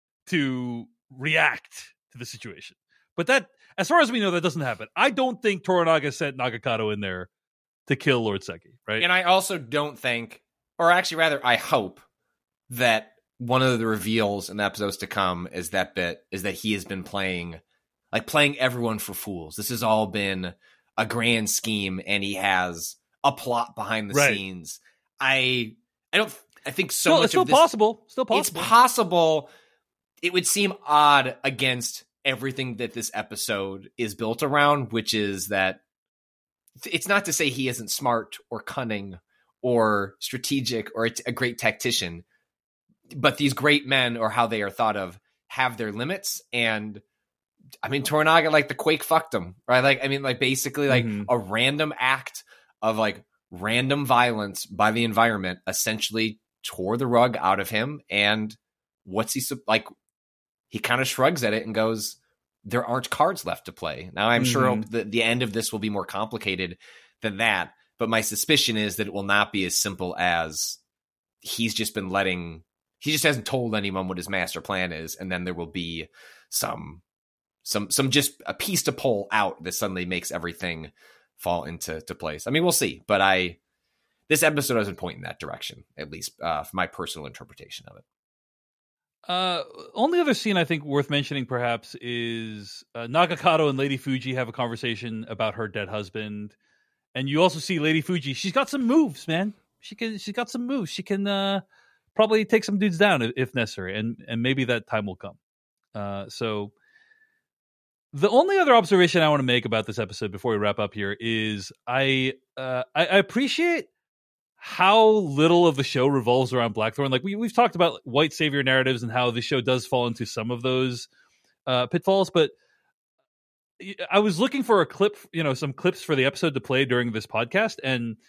to react to the situation. But that, as far as we know, that doesn't happen. I don't think Toranaga sent Nagakado in there to kill Lord Seki, right? And I also don't think, or actually, rather, I hope that one of the reveals in the episodes to come is that bit is that he has been playing, like playing everyone for fools. This has all been a grand scheme, and he has a plot behind the right. scenes. I, I don't, I think so still, much it's still of this, possible. Still possible. It's possible. It would seem odd against everything that this episode is built around, which is that it's not to say he isn't smart or cunning or strategic or a great tactician. But these great men, or how they are thought of, have their limits. And I mean, Toranaga, like the Quake fucked him, right? Like, I mean, like basically like mm-hmm. a random act of like random violence by the environment essentially tore the rug out of him. And what's he like? He kind of shrugs at it and goes, there aren't cards left to play. Now, I'm mm-hmm. sure the, the end of this will be more complicated than that. But my suspicion is that it will not be as simple as he's just been letting... He just hasn't told anyone what his master plan is, and then there will be some, some, some just a piece to pull out that suddenly makes everything fall into to place. I mean, we'll see, but I, this episode doesn't point in that direction, at least uh, for my personal interpretation of it. Uh, only other scene I think worth mentioning, perhaps, is uh, Nagakado and Lady Fuji have a conversation about her dead husband, and you also see Lady Fuji. She's got some moves, man. She can. She's got some moves. She can. Uh, Probably take some dudes down if necessary, and and maybe that time will come. Uh, so the only other observation I want to make about this episode before we wrap up here is I uh, I, I appreciate how little of the show revolves around Blackthorn. Like we we've talked about white savior narratives and how the show does fall into some of those uh, pitfalls, but I was looking for a clip, you know, some clips for the episode to play during this podcast, and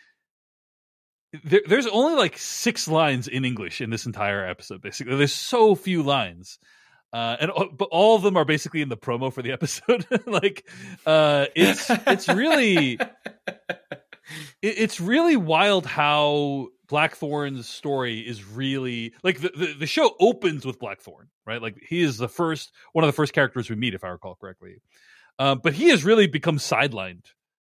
there, there's only like six lines in English in this entire episode. Basically, there's so few lines, uh, and but all of them are basically in the promo for the episode. like, uh, it's it's really it, it's really wild how Blackthorn's story is really like the, the the show opens with Blackthorn, right? Like he is the first one of the first characters we meet, if I recall correctly. Uh, but he has really become sidelined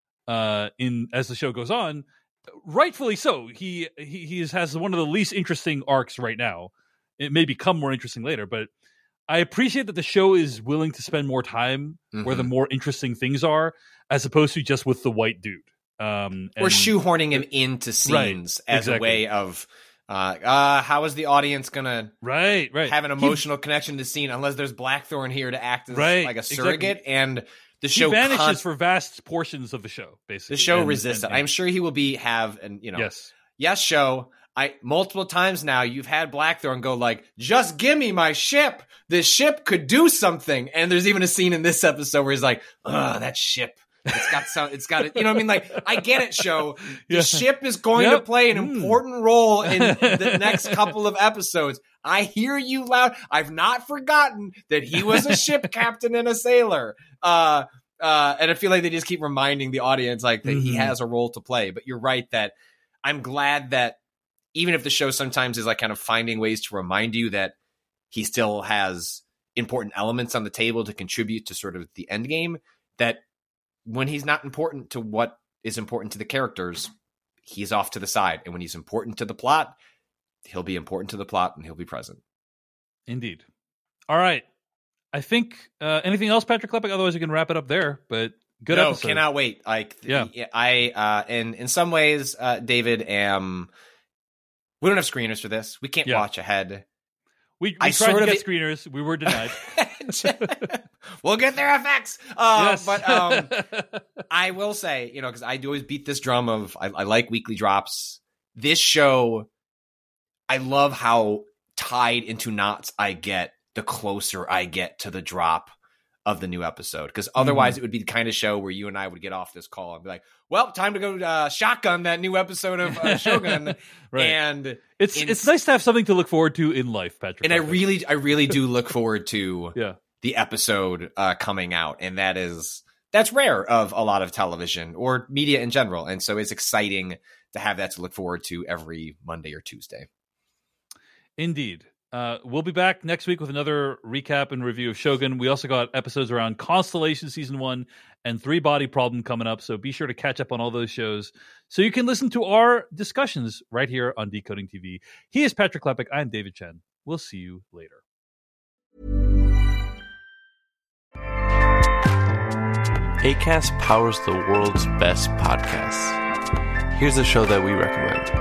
uh, in as the show goes on, rightfully so. He he he is, has one of the least interesting arcs right now. It may become more interesting later, but I appreciate that the show is willing to spend more time mm-hmm. where the more interesting things are, as opposed to just with the white dude. Um, or shoehorning him into scenes right, as exactly. a way of, uh, uh, how is the audience going to right, right. have an emotional he, connection to the scene unless there's Blackthorn here to act as right, like a surrogate? Exactly. And the show he vanishes con- for vast portions of the show, basically. The show and, resists and, it. I'm sure he will be have, and you know, yes, yes, show. I multiple times now you've had Blackthorn go like, just give me my ship. This ship could do something. And there's even a scene in this episode where he's like, ugh, that ship. It's got some, it's got it. You know what I mean? Like, I get it, show. The yeah. ship is going yep. to play an mm. important role in the next couple of episodes. I hear you loud. I've not forgotten that he was a ship captain and a sailor. Uh, uh, and I feel like they just keep reminding the audience like that mm-hmm. he has a role to play. But you're right that I'm glad that even if the show sometimes is like kind of finding ways to remind you that he still has important elements on the table to contribute to sort of the end game, that when he's not important to what is important to the characters, he's off to the side. And when he's important to the plot, he'll be important to the plot and he'll be present. Indeed. All right. I think uh, anything else, Patrick Klepek? Otherwise, we can wrap it up there. But good no, episode. Cannot wait. Like, yeah. I, uh, and in some ways, uh, David, am we don't have screeners for this. We can't yeah. watch ahead. We, we I tried sort to of get screeners. We were denied. We'll get their F X. Uh, yes. But um, I will say, you know, because I do always beat this drum of I, I like weekly drops. This show, I love how tied into knots I get the closer I get to the drop of the new episode. Because otherwise, mm. it would be the kind of show where you and I would get off this call and be like, well, time to go uh, shotgun that new episode of uh, Shogun. Right. And it's in, it's nice to have something to look forward to in life, Patrick. And I really, I really do look forward to yeah. the episode uh, coming out. And that is, that's rare of a lot of television or media in general. And so it's exciting to have that to look forward to every Monday or Tuesday. Indeed. Uh, we'll be back next week with another recap and review of Shogun. We also got episodes around Constellation Season one and Three Body Problem coming up, so be sure to catch up on all those shows so you can listen to our discussions right here on Decoding T V. He is Patrick Klepek. I'm David Chen. We'll see you later. Acast powers the world's best podcasts. Here's a show that we recommend.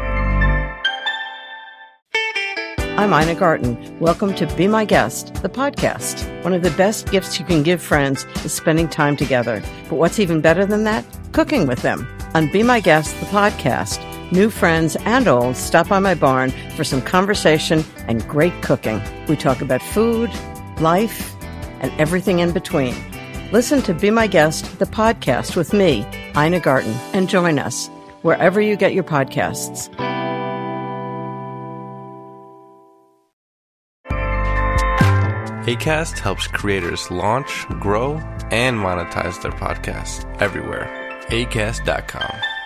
I'm Ina Garten. Welcome to Be My Guest, the podcast. One of the best gifts you can give friends is spending time together. But what's even better than that? Cooking with them. On Be My Guest, the podcast, new friends and old stop by my barn for some conversation and great cooking. We talk about food, life, and everything in between. Listen to Be My Guest, the podcast with me, Ina Garten, and join us wherever you get your podcasts. Acast helps creators launch, grow, and monetize their podcasts everywhere. Acast dot com.